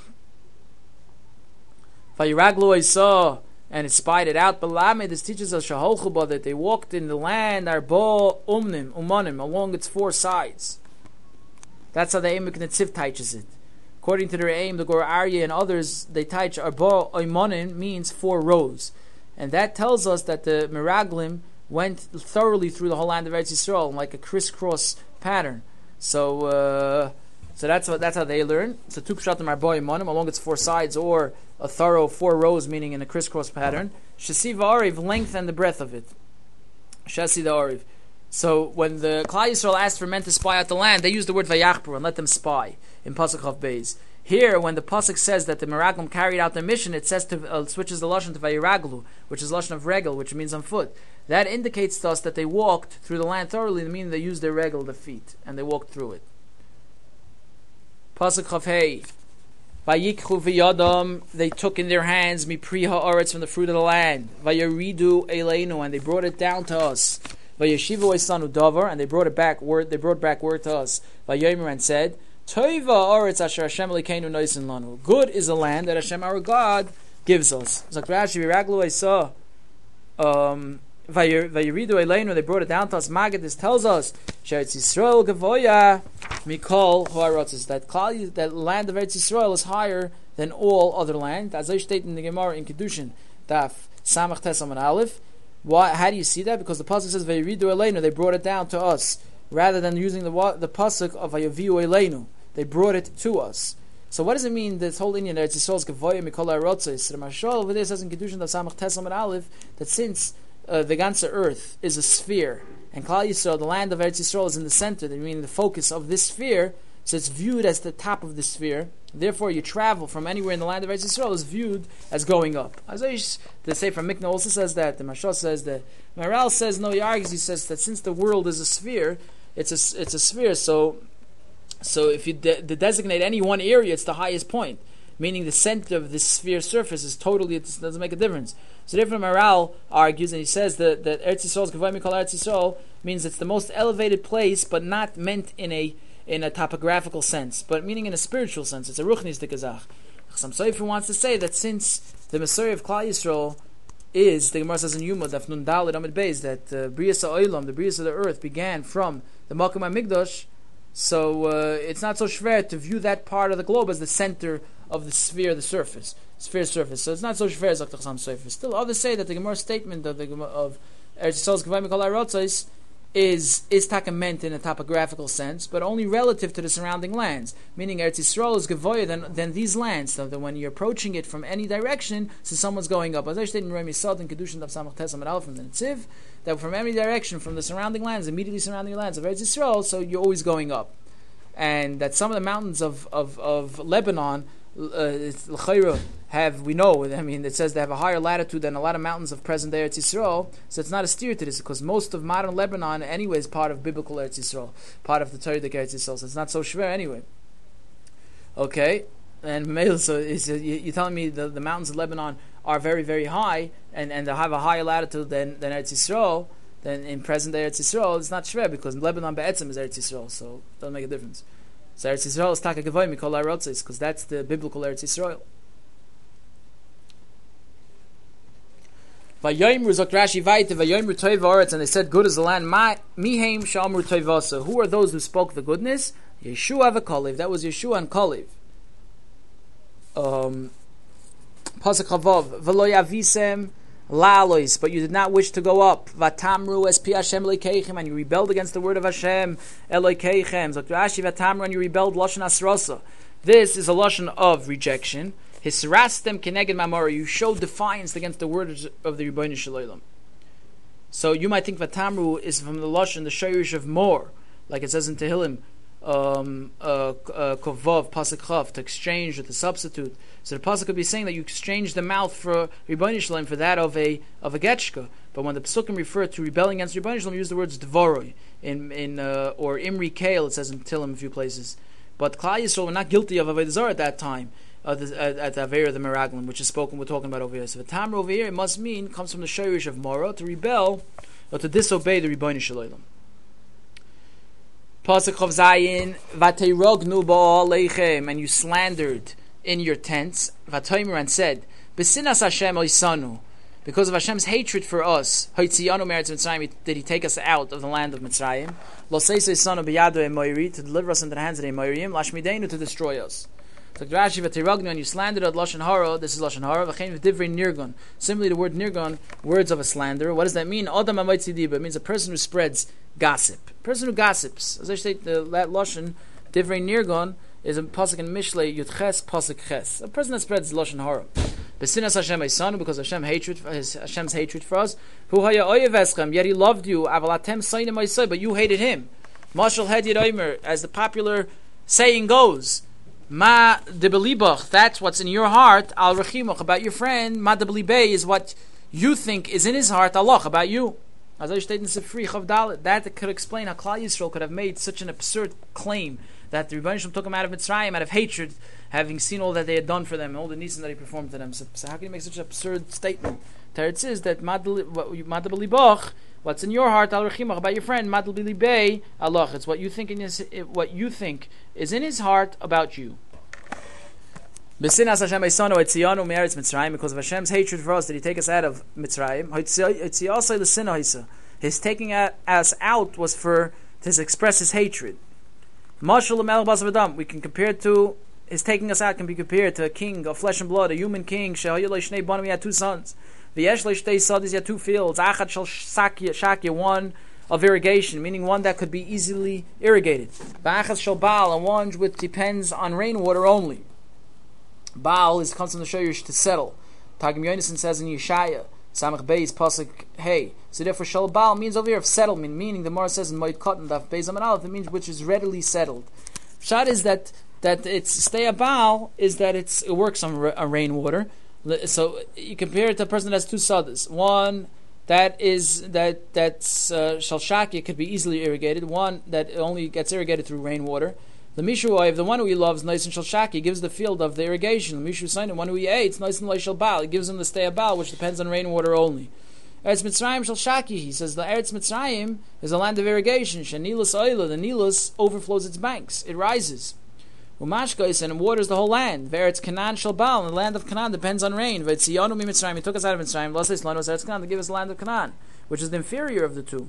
Vayiraglu Isa, and it spied it out. Balame, this teaches us shaholchuba, that they walked in the land arba umnim umanim, along its four sides. That's how the Emek Netziv teaches it. According to their aim, the Gur Aryeh and others, they teach arba umanim means four rows, and that tells us that the Meraglim went thoroughly through the whole land of Eretz Yisrael like a crisscross pattern. So, uh, so that's what that's how they learn. So two pshatim arba umanim along its four sides, or a thorough four rows, meaning in a crisscross pattern. Shasi v'ariv, length and the breadth of it. Shasi the ariv. So when the Klal Yisrael asked for men to spy out the land, they used the word vayachpru and let them spy in Pasuk Chav Beis. Here, when the Pasuk says that the Meraglim carried out their mission, it says to uh, switches the lashon to vayiraglu, which is lashon of regel, which means on foot. That indicates to us that they walked through the land thoroughly, meaning they used their regel, the feet, and they walked through it. Pasuk Chav Hei. Vayikchu v'yadam, they took in their hands mipri ha'aretz, from the fruit of the land. Vayaridu eleinu, and they brought it down to us. Vayeshivu esanu davar, and they brought it back word. They brought back word to us. Vayomer, and said, Toiva ha'aretz asher Hashem Elokeinu noisin lanu. Good is the land that Hashem our God gives us. Zok Rashi v'raglu esa. Um. Vayiridu eleinu, they brought it down to us. Magid, this tells us Sheretz Yisrael gavoya mikol ha'arotzes, that Klal, that land of Eretz Yisrael is higher than all other land. As I state in the Gemara in Kedushin, Daf Samach Tesam and Aleph. Why? How do you see that? Because the pasuk says Vayiridu eleinu, they brought it down to us, rather than using the the pasuk of Vayaviu eleinu, they brought it to us. So what does it mean? This whole Indian Eretz Yisrael is gavoya mikol ha'arotzes. The Mashal over there says in Kedushin Daf Samach Tesam and Aleph that since Uh, the ganze earth is a sphere, and Klal Yisrael, the land of Eretz Yisrael, is in the center, they mean the focus of this sphere, so it's viewed as the top of the sphere. Therefore, you travel from anywhere in the land of Eretz Yisrael is viewed as going up. As I, the Sefer Mikna also says that, the Mashal says that, Maral says, no, he argues, he says that since the world is a sphere, it's a, it's a sphere, so so if you de- de- designate any one area, it's the highest point, meaning the center of this sphere surface is totally, it doesn't make a difference. So therefore Maral argues, and he says that, that Eretz Yisrael's Gavai Mikol Eretz Yisrael means it's the most elevated place, but not meant in a in a topographical sense, but meaning in a spiritual sense. It's a ruchnis de gazach. Some Sofer wants to say that since the Messiah of Klal Yisrael is, the Gemara says in Yuma, Daf Nun Daled Amid Beis, that uh, Brias HaOlam, the Brias of the earth, began from the Makom HaMikdash, so uh, it's not so shver to view that part of the globe as the center of the sphere, the surface, sphere surface. So it's not so shver as Dr. Chasam Sofer. Still, others say that the Gemara statement of the Gemara of Eretz Yisrael's Gavai Mikol Ha'arotzos is is taka meant in a topographical sense, but only relative to the surrounding lands. Meaning Eretz Yisrael is gavoya than, than these lands. So that when you're approaching it from any direction, so someone's going up. As I stated in Remi Sod and Kedushin Daf Samach Tesam and Aleph from the Netziv, that from any direction from the surrounding lands, immediately surrounding lands of Eretz Yisrael, so you're always going up. And that some of the mountains of of, of Lebanon, uh, have, we know, I mean, it says they have a higher latitude than a lot of mountains of present-day Eretz Yisrael, so it's not a steer to this, because most of modern Lebanon anyway is part of biblical Eretz Yisrael, part of the Torah Eretz Yisrael, so it's not so schwer anyway. Okay, and so you're telling me the, the mountains of Lebanon are very, very high, and, and they have a higher latitude than, than Eretz Yisrael, than in present-day Eretz Yisrael. It's not schwer, because Lebanon be'etzem is Eretz Yisrael, so it doesn't make a difference. So Eretz Yisrael is taka gavoy mikol ha'arotzos, because that's the biblical Eretz Yisrael. Vayomru zok Rashi vayte vayomru toiv haaretz, and they said, good is the land. Ma mihem shamru toivasa. Who are those who spoke the goodness? Yeshua v'Kalev. That was Yeshua and Kalev. Um, Pasuk Chavav v'lo yavisem la'alois, but you did not wish to go up. Vatamru es pi Hashem Elokeichem, and you rebelled against the word of Hashem Elokeichem. Zok Rashi vatamru, and you rebelled lashon asrasa. This is a lashon of rejection. Hisrastem keneged mamora. You showed defiance against the words of the Rebbeinu Shalom. So you might think vatamru is from the lashon, the shayrish of more, like it says in Tehillim, um, uh, uh, Kovav pasuk chav, to exchange with the substitute. So the pasuk could be saying that you exchange the mouth for Rebbeinu Shalom for that of a of a getchka. But when the pasukim refer to rebelling against Rebbeinu Shalom, use the words dvoroi in in uh, or imri kale. It says in Tehillim a few places. But Klal Yisrael were not guilty of avodah zarah at that time. Uh, the, uh, at the Avera of the Meraglim, which is spoken, we're talking about over here. So the Tamra over here, it must mean, comes from the Shayrish of Mora, to rebel, or to disobey the Rebbeinu Shalom. Pasuk Chav Zayin, Vateirognu ba'aleichem, and you slandered in your tents, Vataymer, and said, Besinas Hashem oisanu, because of Hashem's hatred for us, Hoitziyanu meretz Mitzrayim, did He take us out of the land of Mitzrayim, Lo seisei sanu b'yado emoiri, to deliver us into the hands of the Emorim, Lashmideinu, to destroy us. So Rashi v'tiragnu, and you slandered at lashon hara. This is lashon hara. V'chein v'divrei nirgon. Similarly, the word nirgon, words of a slander. What does that mean? Adam ha'moitzi diba. It means a person who spreads gossip. A person who gossips. As I say, the that lashon divrei nirgon is a pasuk in Mishlei Yudches pasuk Ches. A person that spreads lashon hara. Besinas Hashem Eisanu, because Hashem hatred, Hashem's hatred for us. Hu haya oyev eschem, yet He loved you. Aval atem sainim oisai, but you hated Him. Mashal hed yid oimer, as the popular saying goes. Ma debelibach, that's what's in your heart. Al rechimuch, about your friend. Ma debelibei is what you think is in his heart. Allah, about you. As I stated in Sifri Chav Dalet, that could explain how Klal Yisrael could have made such an absurd claim that the Rebbeinu Shalom took him out of Mitzrayim out of hatred, having seen all that they had done for them and all the nisim that He performed to them. So, so how can you make such an absurd statement? Teretz is that ma debelibach, what's in your heart, al rechimach, about your friend, madl bilibei Allah. It's what you think in his, what you think is in his heart about you. Besinas Hashem Eisanu Etziyanu me'eretz Mitzrayim, because of Hashem's hatred for us, did He take us out of Mitzrayim? Etziyasei l'sina hisa. His taking us out was for to express His hatred. Mashal l'melech b'asar v'dam. We can compare it to His taking us out can be compared to a king of flesh and blood, a human king. Shehayu lo shnei banim, he had two sons. V'yesh lo shtei sadis, he had two fields. Achad shel shakya, one of irrigation, meaning one that could be easily irrigated. V'achad shel baal, and one which depends on rainwater only. Baal is comes from the Shayrish to settle. Targum Yonason says in Yeshaya, Samach Beis pasuk Hey. So therefore, shel Baal means over here of settlement, meaning the Gemara says in Moed Katan Daf Beis Amud Aleph, it means which is readily settled. Shad is that that it's stay a Baal is that it's it works on ra- on rainwater. So you compare it to a person that has two sadas. One that is that that's uh, shel shaki, it could be easily irrigated. One that only gets irrigated through rainwater. The Mishu Oiv, the one who he loves, nice and Shalshaki, gives the field of the irrigation. The Mishu Sain, the one who he hates, nice and Shal Baal, he gives him the stay of Baal, which depends on rainwater only. Eretz Mitzrayim Shalshaki, he says the Eretz Mitzrayim is a land of irrigation. Shanilus Oila, the Nilus overflows its banks, it rises. Umashkais, and it waters the whole land. Veretz Canaan Shal Baal, and the land of Canaan depends on rain. Vetziyonu mi Mitzrayim, he took us out of Mitzrayim. Lasei Slanu was Eretz Canaan to give us the land of Canaan, which is the inferior of the two.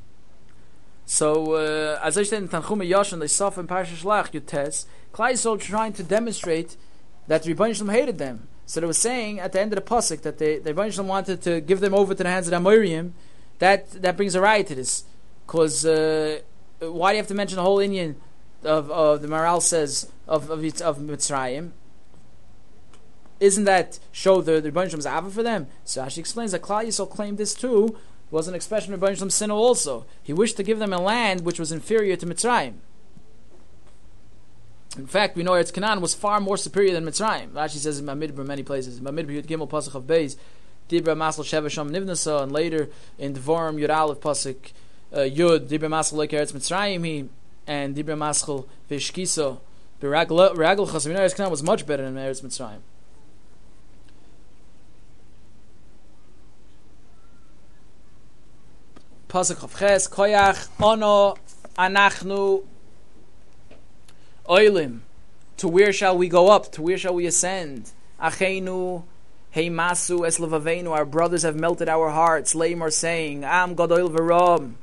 So, uh, as I said in Tanchuma Yashan, they suffer in Parashat Shlach, Yutes, Klal Yisrael trying to demonstrate that the Rebbeinu Shalom hated them. So they were saying at the end of the pasuk that they, the Rebbeinu Shalom wanted to give them over to the hands of the Amorim. That that brings a riot to this, because uh, why do you have to mention the whole Indian of, of the Maral says of of, of Mitzrayim? Isn't that show the the Rebbeinu Shalom's ava for them? So Rashi explains that Klal Yisrael claimed this too. Was an expression of Rebbeinu Shalom's sin also. He wished to give them a land which was inferior to Mitzrayim. In fact, we know Eretz Canaan was far more superior than Mitzrayim. Rashi says in Bamidbar many places. Bamidbar Yud Gimel Pasuk of Beis, Dibra Masal Sheva Sham Nivnasa, and later in Dvorim Yud Aleph Pasuk uh, Yud Dibra Masal Like Eretz Mitzrayim he, and Dibra Masal Vishkiso Beragel Chas. We know Eretz Canaan was much better than Eretz Mitzrayim. Pasuk of Ches Koyach Ono Anachnu Oilim. To where shall we go up? To where shall we ascend? Acheinu Heimasu es levavenu. Our brothers have melted our hearts. Leimor saying, Am Gadol v'Ram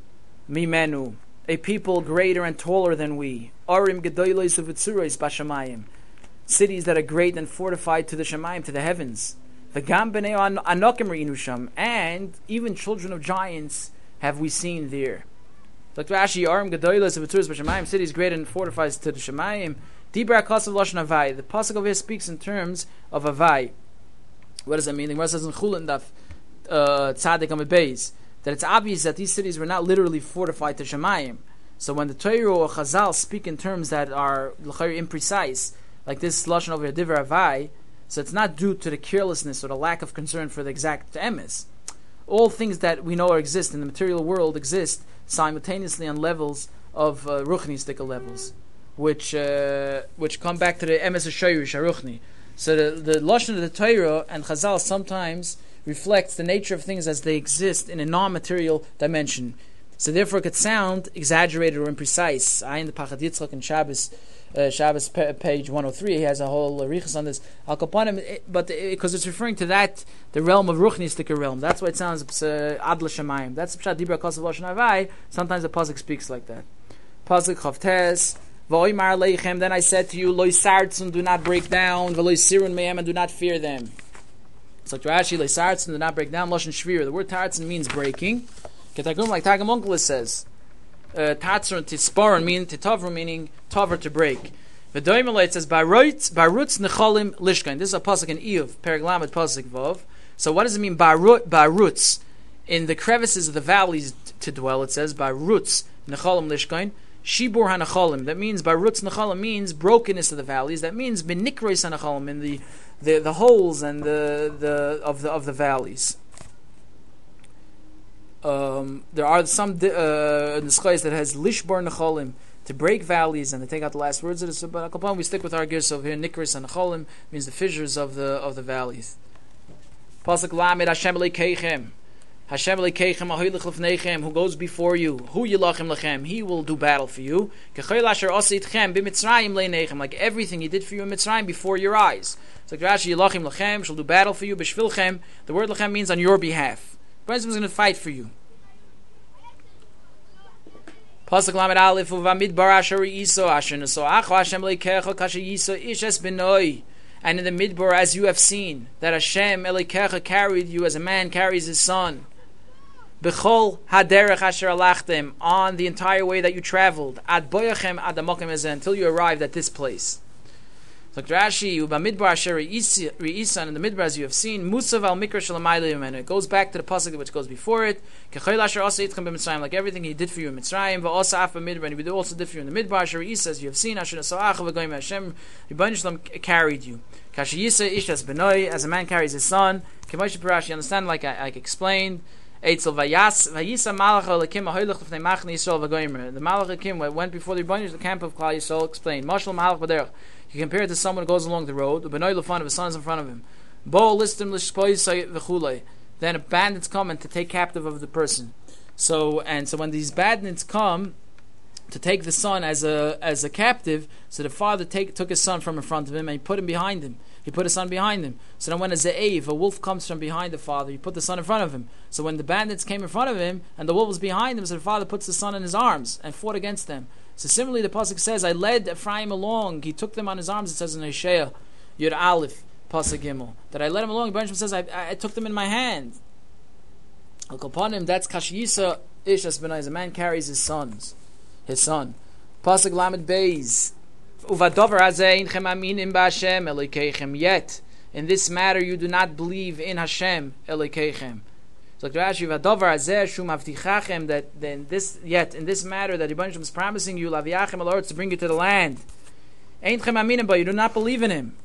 Mimenu. A people greater and taller than we. Arim Gedolos of Vitzuros Bashamayim. Cities that are great and fortified to the Shamayim, to the heavens. V'gam b'nei Anokim re'inu sham. And even children of giants have we seen there. Like Rashi, Arim Gedolos of Vitzuros Bashamayim. Cities great and fortified to the Shamayim. Dibra Kasav Lashon Avai. The pasuk over here speaks in terms of Avai. What does that mean? The Gemara says in Chulin Daf Tzadik Amid Beis that it's obvious that these cities were not literally fortified to Shemayim. So when the Torah or Chazal speak in terms that are imprecise, like this Lashon over here, Divrei Avai, so it's not due to the carelessness or the lack of concern for the exact emes. All things that we know exist in the material world exist simultaneously on levels of uh, ruchnistic levels, which uh, which come back to the emes Shoyrish Ruchni. So the, the Lashon of the Torah and Chazal sometimes reflects the nature of things as they exist in a non-material dimension. So therefore it could sound exaggerated or imprecise. I in the Pachad Yitzchak in Shabbos, uh, Shabbos p- page one oh three, he has a whole arichas on this. Al Kapanim, but because it's referring to that, the realm of Ruchnistic realm. That's why it sounds uh, Ad L'Shamayim. That's Pshat Dibra Kosav Lashon Avai. Sometimes the pasuk speaks like that. Pasuk Chavtes. Then I said to you, Loi Sartzun, do not break down, Veloi Sirun Mehem, and do not fear them. So Rashi, Loi Sartzun, do not break down, Lashon Shvir. The word Tartzun means breaking. Ketagum, like Tagam Onkelos says, uh, Tartzun Tisparon, meaning Titavru, meaning Tavar, to break. V'doimele, it says, Barutz Necholim Lishkain. This is a pasuk in Iyuv, Periglamet pasuk Vov. So what does it mean, Barutz? In the crevices of the valleys to dwell, it says, Barutz Necholim Lishkain. Shibur hanachalim. That means barutz nachalim means brokenness of the valleys. That means benikrois hanachalim, in the, the the holes and the the of the of the valleys. Um, there are some uh, nischayis that has lishbar nachalim, to break valleys, and they take out the last words of this. But Akapan, we stick with our gears over here. Nikros hanachalim means the fissures of the of the valleys. Pasuk lamed Hashem lekeichem. Hashem Elokeichem ahoylech lefneichem, who goes before you, hu yilachem lechem, he will do battle for you. Kechol asher asa itchem b'Mitzrayim leinechem, like everything he did for you in Mitzrayim before your eyes. It's like Rashi, yilachem lechem, shall do battle for you. B'shvilchem, the word lechem means on your behalf. Bren's going to fight for you. Pasuk lamed aleph uvamidbar asher yiso asher nesoacho Hashem Elokecha kasher yiso ish es benoi. And in the midbar, as you have seen, that Hashem Elokecha carried you as a man carries his son. B'chol haderech asher alachtem, on the entire way that you traveled, ad boyachem ad amokim ezeh, until you arrived at this place. So Rashi, ubamidbar asher reisan, in the midbar as you have seen, musav al mikra shalamayli yemenu. It goes back to the pasuk which goes before it. Kechol asher asa itchem b'Mitzrayim, like everything he did for you in Mitzrayim. V'asa af b'midbar, and he also did for you in the midbar. Asher reisan, as you have seen, asher nesoach v'goyim Hashem, Rebbeinu Shalom carried you. Kasher yisa ish as benoi, as a man carries his son. K'moshe Parash, you understand, like I like explained. Eitzel vayas vayisa malach elakim ahoylech lefnei machne Yisrael v'goymer. The malach elakim went before the Rebbeinu, the camp of Klal Yisrael. Explained. Mashal malach b'derech. You compare it to someone who goes along the road. Benoi lefan of his son is in front of him. Bo listim l'shpoisay v'chulei. Then bandits come and to take captive of the person. So and so when these bandits come to take the son as a as a captive, so the father take, took his son from in front of him and he put him behind him. He put his son behind him. So then when a ze'ev, a wolf, comes from behind the father, he put the son in front of him. So when the bandits came in front of him, and the wolf was behind him, so the father puts the son in his arms and fought against them. So similarly, the pasuk says, I led Ephraim along. He took them on his arms. It says in Hosea, Yud Aleph, pasuk Gimel, that I led him along. Benjamin says, I, I, I took them in my hand. Upon him, that's Kashiyisa Ish as Benai. A man carries his sons, his son. Pasuk Lamed Beis. Yet in this matter you do not believe in Hashem Elokeichem. So that then this yet in this matter that Rebbeinu is promising you Laviachem al to bring you to the land. Eintchem aminim ba, you do not believe in him.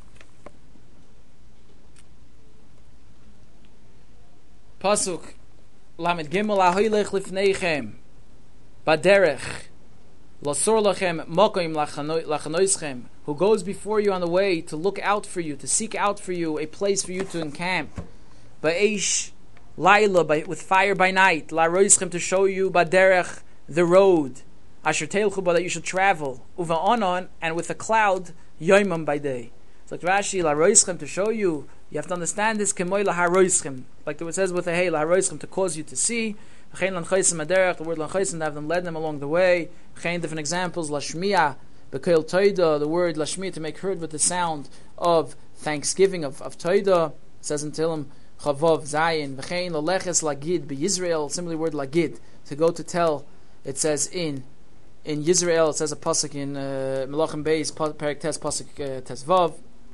Pasuk Lamed Gimel ahoylech lifneichem baderech lasor lachem mokim lachanoischem, who goes before you on the way to look out for you, to seek out for you a place for you to encamp. Ba'esh laila, by, with fire by night, la roischem, to show you baderech, the road, asher teilchu ba, that you should travel, uva onon, and with a cloud, yoimam, by day. It's like Rashi, la roischem, to show you. You have to understand this, kemoy la haroischem, like it says with a hey, la haroischem, to cause you to see. The word lanchaisim, to have them led them along the way. Different examples, lashmiya, bekoil toida, the word lashmiya, to make heard with the sound of thanksgiving, of, of toida. It says in Tehillim Chavav Zayin, v'chein laleches lagid b'Yisrael, similarly word lagid, to go to tell. It says in in Yisrael, it says a pasuk in uh, Melachim Beis, Perek Tes, pasuk uh, Tesvav.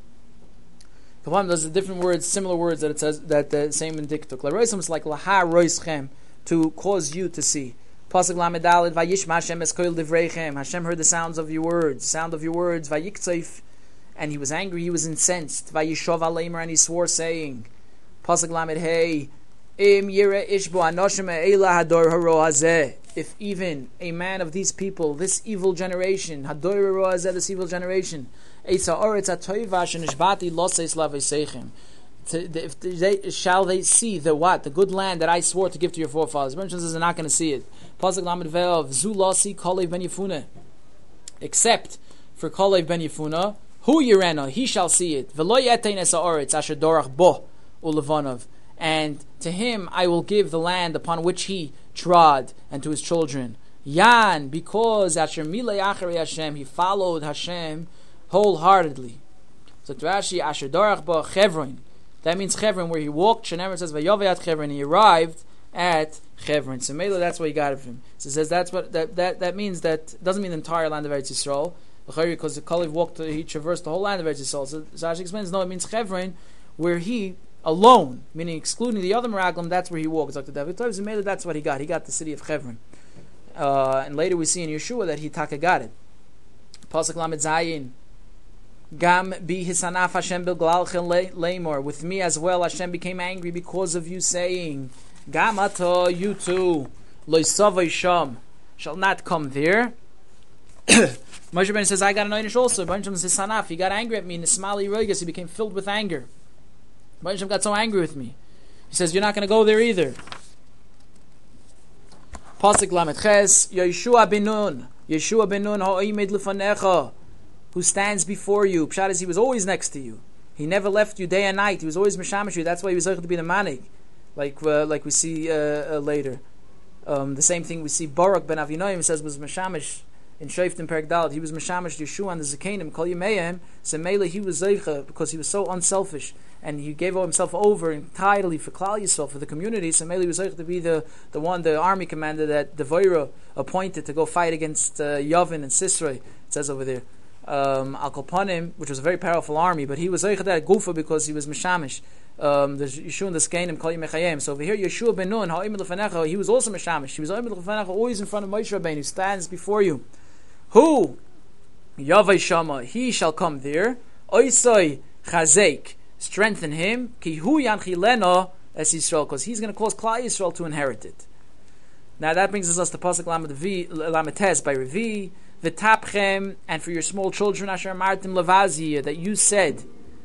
There's different words, similar words that it says that the same in Diktuk. Laroisim is like laha roischem, to cause you to see. Pasuk Lamedalid, Vayishma Hashem es koil divreichem. Hashem heard the sounds of your words, sound of your words. Vayiktzayf, and he was angry, he was incensed. Vayishov aleimer, and he swore, saying, Pasuk Lamed Hey, Im yire ishbo anoshim eila hador haro hazeh. If even a man of these people, this evil generation, hador haro hazeh, this evil generation, Eisa oretz atoiva shenishbati loseis laveseichem, if they shall they see the what, the good land that I swore to give to your forefathers. Mentions is they're not going to see it. Pasuk Lamed Ve'ov zu losi Kalev ben Yefuna, except for Kalev ben Yefuna, hu yirena, he shall see it. V'lo yetein esa oretz asher dorach bo ulevanov, and to him I will give the land upon which he trod, and to his children. Yan, because asher milei acharei Hashem, he followed Hashem wholeheartedly. So Rashi, asher dorach bo Chevron, that means Chevron, where he walked. Shenemer says vayovei at Chevron, he arrived at Chevron. So Mela, that's what he got of him. So it says that's what that that, that means. That doesn't mean the entire land of Eretz Yisrael, because the Kalev walked, he traversed the whole land of Eretz Yisrael. So, so Rashi explains, no, it means Chevron, where he alone, meaning excluding the other Meraglim, that's where he walked. It's like the David Tov, Mela, that's what he got. He got the city of Chevron. Uh, and later we see in Yeshua that he taka got it. Pasuk Lamed Zayin. Gam bi hisanaf Hashem bilglalchen leimor. With me as well, Hashem became angry because of you, saying, Gam ato, you too, loisavay sham, shall not come there. Moshe Rabbeinu says, I got an einish also. Moshe Rabbeinu says, hisanaf, he got angry at me. Nismali roigas, he became filled with anger. Moshe Rabbeinu got so angry with me. He says, you're not going to go there either. Pasuk Lamed Ches, Yeshua ben Nun, Yeshua ben Nun ha'oimed lefanecha, who stands before you. Pshat is, he was always next to you. He never left you day and night. He was always mishamish you. That's why he was able to be the manik, like uh, like we see uh, uh, later. Um, the same thing we see Barak ben Avinoim says was mishamish in Shoftim Perek Daled. He was mishamish Yeshua and the Zakenim Kol Yemeihem. So Mele he was zeicha because he was so unselfish and he gave himself over entirely for Klal Yisrael, for the community. So Mele was zeicha to be the the one, the army commander that Devorah appointed to go fight against uh, Yavin and Sisra. It says over there. Um, Al Kopanim, which was a very powerful army, but he was Zeichad at Gufa because he was Mishamish. Um, the Yeshua and the Skanim, Kol Yemechayim. So over here, Yeshua ben Nun, Ha'im L'Fanecha, he was also Mishamish. He was Ha'im L'Fanecha, always in front of Moshe Rabbeinu, who stands before you. Who? Yavai Shama, he shall come there. Oisoi Chazek, strengthen him. Ki Hu Yanchilena Es Yisrael, because he's going to cause Klal Yisrael to inherit it. Now that brings us to Pasuk Lamed Tes by Revi. V'tapchem, and for your small children, asher martim levaziyah, that you said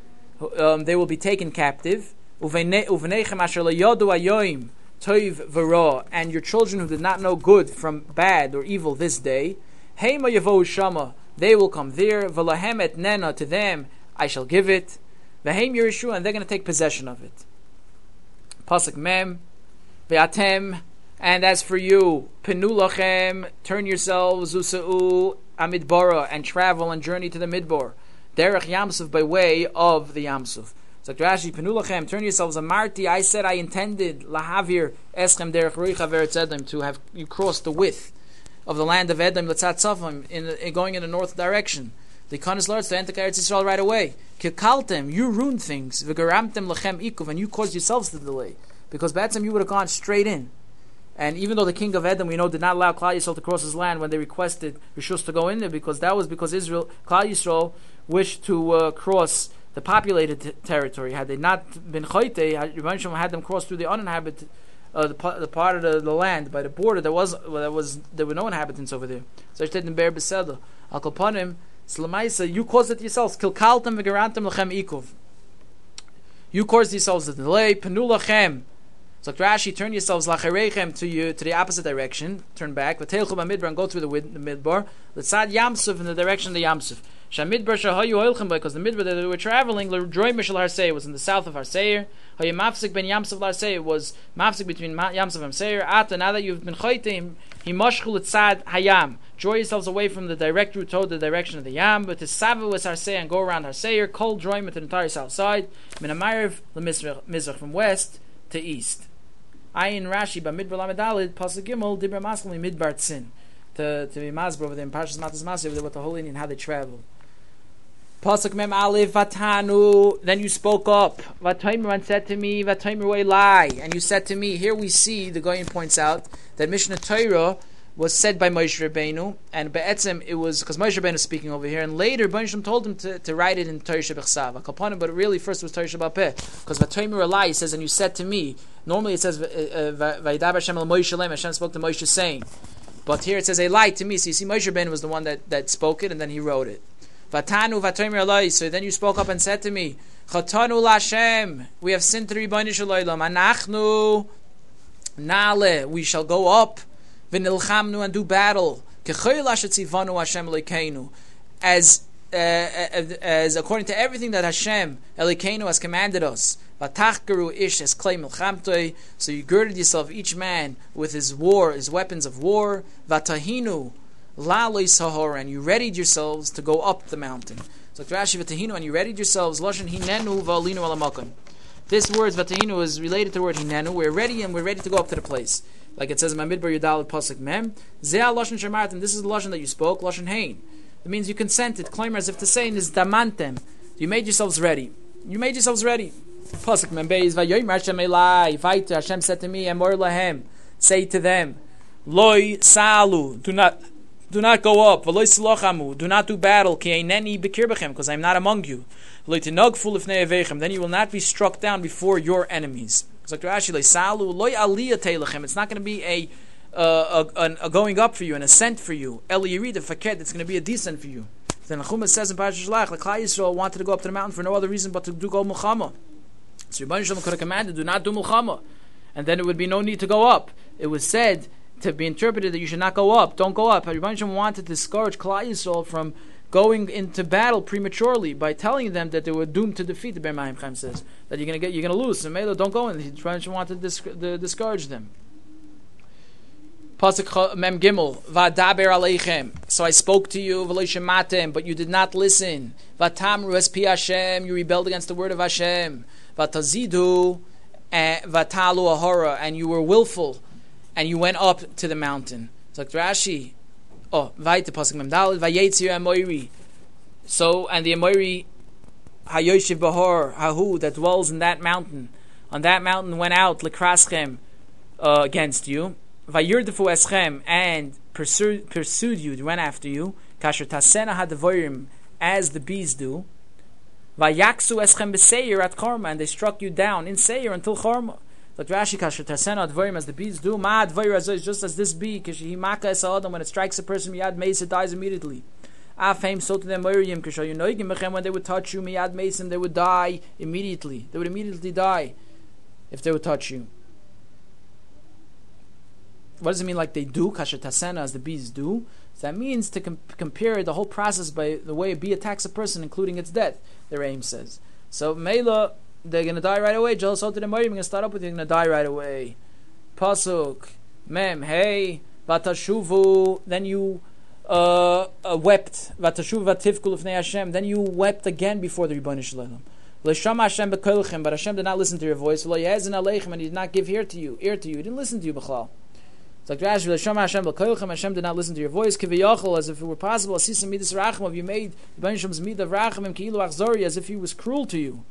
um, they will be taken captive. Uvenechem asher leyodu ayoim toiv v'ra, and your children who did not know good from bad or evil this day. Heima yavohu shama, they will come there. V'lahem et nena, to them I shall give it. V'heim Yerushu, and they're going to take possession of it. Pasuk mem. V'atem, and as for you, Penu lachem, turn yourselves, Usa'u Amidbara, and travel and journey to the Midbar. Derech Yamsuf, by way of the Yamsuf. So Rashi, Penu lachem, turn yourselves. Amarti, I said I intended, Lahavir Eschem Derech Ruicha Veretz Edom, to have you cross the width of the land of Edom, Latzat Tzafim, in, in going in the north direction. The Kanis Lords to enter Eretz Yisrael right away. Kikaltem, you ruined things. V'garamtem lachem ikuv, and you caused yourselves the delay. Because Batsam, you would have gone straight in. And even though the king of Edom, we know, did not allow Klal Yisrael to cross his land when they requested Rishus to go in there, because that was because Israel, Klal Yisrael, wished to uh, cross the populated t- territory. Had they not been Chayte, Rebbeinu had them cross through the uninhabited, uh, the, the part of the, the land by the border. There was, well, there was, there were no inhabitants over there. So I said in Be'er Beseda, Al Kolpanim, Slamaisa, you caused it yourselves. Kilkaltem v'garantem lechem ikuv. You caused yourselves the delay. Penu lachem. So Rashi, turn yourselves lacharechem to you to the opposite direction. Turn back. V'teilchu b'midbar and go through the, wid- the midbar. L'tzad Yamsuf in the direction of the Yamsuf. Shamidbar shahayu oilchem, because the midbar that they were traveling, l'droy mishal Harseir, was in the south of Harseir. Hayu mafsik ben Yamsuf l'Harseir, was mafsik between Yamsuf and Harseir. Ata, now that you've been chaytim, he mashchu l'tzad hayam. Draw yourselves away from the direct route toward the direction of the Yam, but to Savu was Harseir and go around Harseir. Kol droim to the entire south side. Min Amayriv l'mizrach, from west to east. Ayin Rashi ba midbar lamedalid pasuk gimel dibra maskeli midbar tzin, to to be masber over there in Parshas Matas Masir with the whole Indian how they traveled. Pasuk mem alif vatanu. Then you spoke up. Vataymer said to me, Vataymer way lie, and you said to me. Here we see the Goyen points out that Mishnah Torah was said by Moshe Rabbeinu, and be'etzem it was because Moshe Rabbeinu is speaking over here, and later Banishim told him to, to write it in Torah Shebechsav, Akapanim, but really first was Torah Shebapeh, because Vataymer alai, he says, and you said to me. Normally it says Vayidaber Hashem el Moshe Lem, Hashem spoke to Moshe saying, but here it says a lie to me. So you see, Moshe Rabbeinu was the one that, that spoke it, and then he wrote it. Vatanu Vataymer alai. So then you spoke up and said to me, Chatanu LaShem, we have sinned to the Rebbeinu Shalom, Anachnu Nale, we shall go up. V'nilchamnu, and do battle. As uh, as according to everything that Hashem Elokeinu has commanded us. Vatachkaru ish es klei milchamtoi. So you girded yourself, each man, with his war, his weapons of war. Vatahinu la loisahor, and you readied yourselves to go up the mountain. So Rashi vatahinu, and you readied yourselves. Loshen hinenu v'alinu alamakon. This word vatahinu is related to the word hinenu. We're ready, and we're ready to go up to the place. Like it says in Mamidbar Yudal Pasuk Mem, Zeh Lashon Shemartem, this is the Lashon that you spoke, Lashon Hain. It means you consented, claim as if to say, is Damantem. You made yourselves ready. You made yourselves ready. Pasuk Mem Beis, Vayoyim Hashem Elai, Vaita, Hashem said to me, Amor Lahem, say to them, Loi Salu, do not do not go up, V'loi Silochamu, do not do battle, Ki Eineni Bekirbechem, because I am not among you. V'loi Tinog Fulifnei Avechem, then you will not be struck down before your enemies. It's not going to be a, uh, a, a, a going up for you, an ascent for you. Eli Yerida Faked, it's going to be a descent for you. Then Chumah says in Parashat Shlach, like Klal Yisrael wanted to go up to the mountain for no other reason but to do go Mulchama. So Rebbeinu Shalom could have commanded, do not do Mulchama, and then it would be no need to go up. It was said to be interpreted that you should not go up. Don't go up. Rebbeinu Shalom wanted to discourage Klal Yisrael from going into battle prematurely by telling them that they were doomed to defeat. The Be'er Mayim Chaim says that you're going to get, you're going to lose. So Melo, don't go in. He wanted to dis- the, discourage them. Pasuk Mem Gimel, Vadaber Aleichem. So I spoke to you, V'leishematem, but you did not listen. Vatamru es pi Hashem, you rebelled against the word of Hashem. Vatazidu, Vatalu ahora, and you were willful, and you went up to the mountain. It's like Rashi. Oh, Vaita Pasuk Mem Daled, Vayetzir Amoiri. So, and the Amoiri, Hayoshiv Bahor, Hahu, that dwells in that mountain, on that mountain went out, Lekraschem, uh, against you. Vayurdefu Eschem, and pursued, pursued you, went after you. Kasher Tasena Hadavorim, as the bees do. Vayaksu Eschem Beseir at Karma, and they struck you down in Seir until Karma. Like Rashi Kasher Tasena Advorim, as the bees do. Ma Advoir is just as this bee, Kishihimaka Es Adam, when it strikes a person, Miyad Meis, it dies immediately. Afhem, so to them Miriam, Kishayonoigim, when they would touch you, Miyad Meisim, they would die immediately. They would immediately die if they would touch you. What does it mean like they do? Kasher Tasena, as the bees do. So that means to com- compare the whole process by the way a bee attacks a person, including its death, their aim says. So Mela, they're going to die right away. Just so to the Miriam, you're going to start up with, you're going to die right away. Pasuk, Mem, hey, Vatashuvu, then you uh, uh, wept. Vatashuvu vativkul ufnei Hashem, then you wept again before the Rebbeinu Shalom. L'shama Hashem bekolchem, but Hashem did not listen to your voice. Lo yezin aleichem, and He did not give ear to you. Ear to you. He didn't listen to you, b'chlal. It's like Rashi, L'shama Hashem bekolchem, Hashem did not listen to your voice. Kiviyachol, as if it were possible. Asisam midas racham, of you made Rebbeinu Shalom's midah of rachamim ki'ilu achzori, as if He was cruel to you.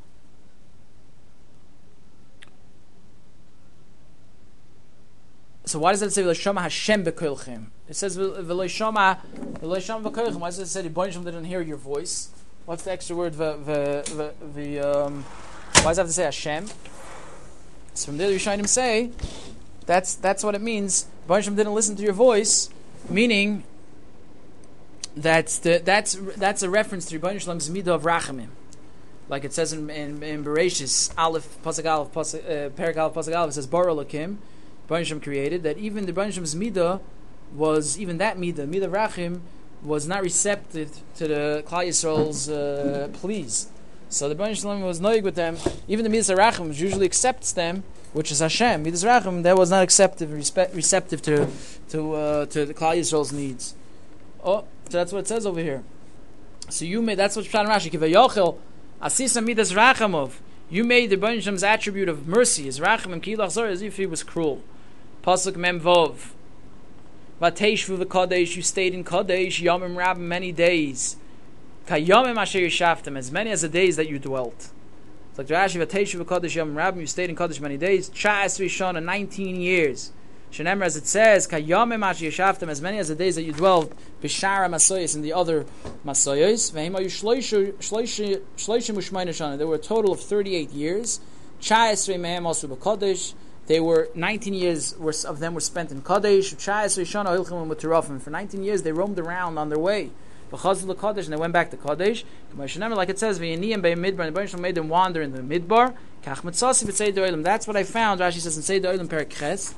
So why does it say V'loishama Hashem b'koilchem? It says V'loishama V'loishama b'koilchem. Why does it say the Rebbeinu didn't hear your voice? What's the extra word? The the the um. Why does it have to say Hashem? So from there, the Rishonim say that's that's what it means. Rebbeinu didn't listen to your voice, meaning that's the that's that's a reference to Rebbeinu Shalom's midah of rachamim, like it says in in, in Bereshis Aleph Pasuk Aleph Pasuk uh, Perek Aleph Pasuk Aleph. It says Bara Elokim. Rebbeinu created that even the Rebbeinu Shalom's midah was even that midah midah of rachim was not receptive to the Klal Yisrael's uh, pleas. So the Rebbeinu Shalom was noig with them. Even the midas rachim usually accepts them, which is Hashem. Midas rachim that was not acceptive, respe- receptive to to uh, to the Klal Yisrael's needs. Oh, so that's what it says over here. So you made that's what Pshat Rashi Kivayochel Asisa midas rachamov. You made the Rebbeinu Shalom's attribute of mercy, his rachim and kilach zor, as if he was cruel. Pasuk Mem Vov. Vateshvu v'kadesh, you stayed in Kadesh, Yomim Rab, many days. Kayomim asher yishaftem, as many as the days that you dwelt. It's like Rashi, Vateshvu v'kadesh, Yomim Rab, you stayed in Kadesh many days. Cha'as v'shana, nineteen years. Shenemar, as it says, Kayomim asher yishaftem, as many as the days that you dwelt. B'shara masoyos, in the other masoyos. V'himayu shloishim u'shmayna shana. There were a total of thirty-eight years. Cha'as v'mehem also b'kadesh. They were nineteen years of them were spent in Kadesh. For nineteen years they roamed around on their way. And they went back to Kadesh. Like it says, and the Rebbeinu made them wander in the Midbar. That's what I found. Rashi says in Seder Olam Perek Ches.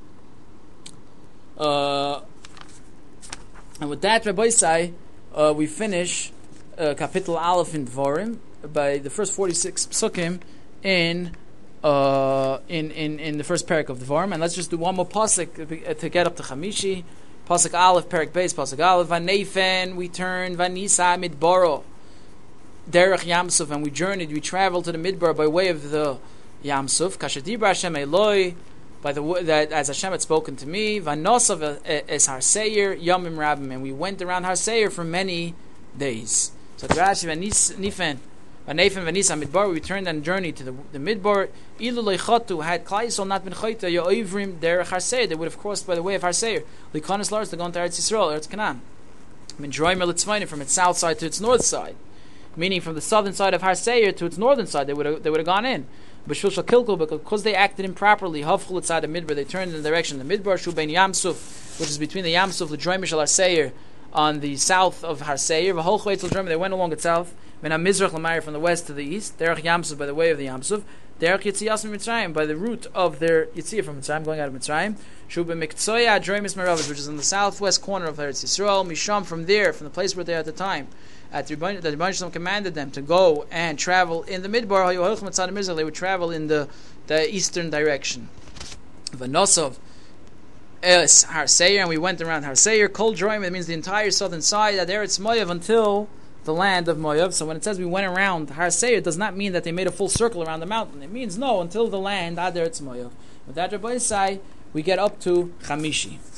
Uh, and with that, Rabbi Isai, uh, we finish uh, Kapitel Aleph in Dvarim by the first forty-six psukim in. Uh, in, in, in the first parak of the Dvarim, and let's just do one more pasuk to get up to Chamishi. Pasuk Aleph, parak Beis, pasuk Aleph. Vaneifen, we turned Vanisa Midbaro, Derech Yamsuf, and we journeyed, we traveled to the Midbar by way of the Yamsuf. Kashadibra Hashem Eloi, by the that as Hashem had spoken to me. Vanosav es Har Seir Yomim Rabim, and we went around Har Seir for many days. So Rashi Vaneifen. Vaneifen Vanisa Midbar, we returned and journeyed to the, the Midbar. Ilu leichatu, had Klal Yisrael not been chayta, yo'ivrim derech Har Seir, they would have crossed by the way of Har Seir. Likanis lars to go into Eretz Yisrael, Eretz Canaan. Mindroim elitzvayim, from its south side to its north side, meaning from the southern side of Har Seir to its northern side, they would have, they would have gone in. B'shul shakilkul, because they acted improperly, havchul inside the Midbar, they turned in the direction of the Midbar. Shubein Yamsuf, which is between the Yamsuf, the Droim Mishal Har Seir, on the south of Har Seir. V'holchvei tzil Droim, they went along its south. When a Mizrach Lamayr, from the west to the east, Derech Yamsuf, by the way of the Yamsuf, Derech Yitzias from Mitzrayim, by the route of their Yitziyah from Mitzrayim, going out of Mitzrayim, Shuba Miktsoya Droimis Meravis, which is in the southwest corner of Eretz Yisrael, Misham, from there, from the place where they are at the time, at the Rebbeinu, that the Rebbeinu Shalom commanded them to go and travel in the Midbar, they would travel in the, the eastern direction. Vanosov Es Har Seir, and we went around Har Seir, Kol Droim, it means the entire southern side, at Eretz Moav, until the land of Moav. So when it says we went around Har Seir, it does not mean that they made a full circle around the mountain. It means no, until the land Ad Eretz Moav. With that, Rabbi Isai, we get up to Chamishi.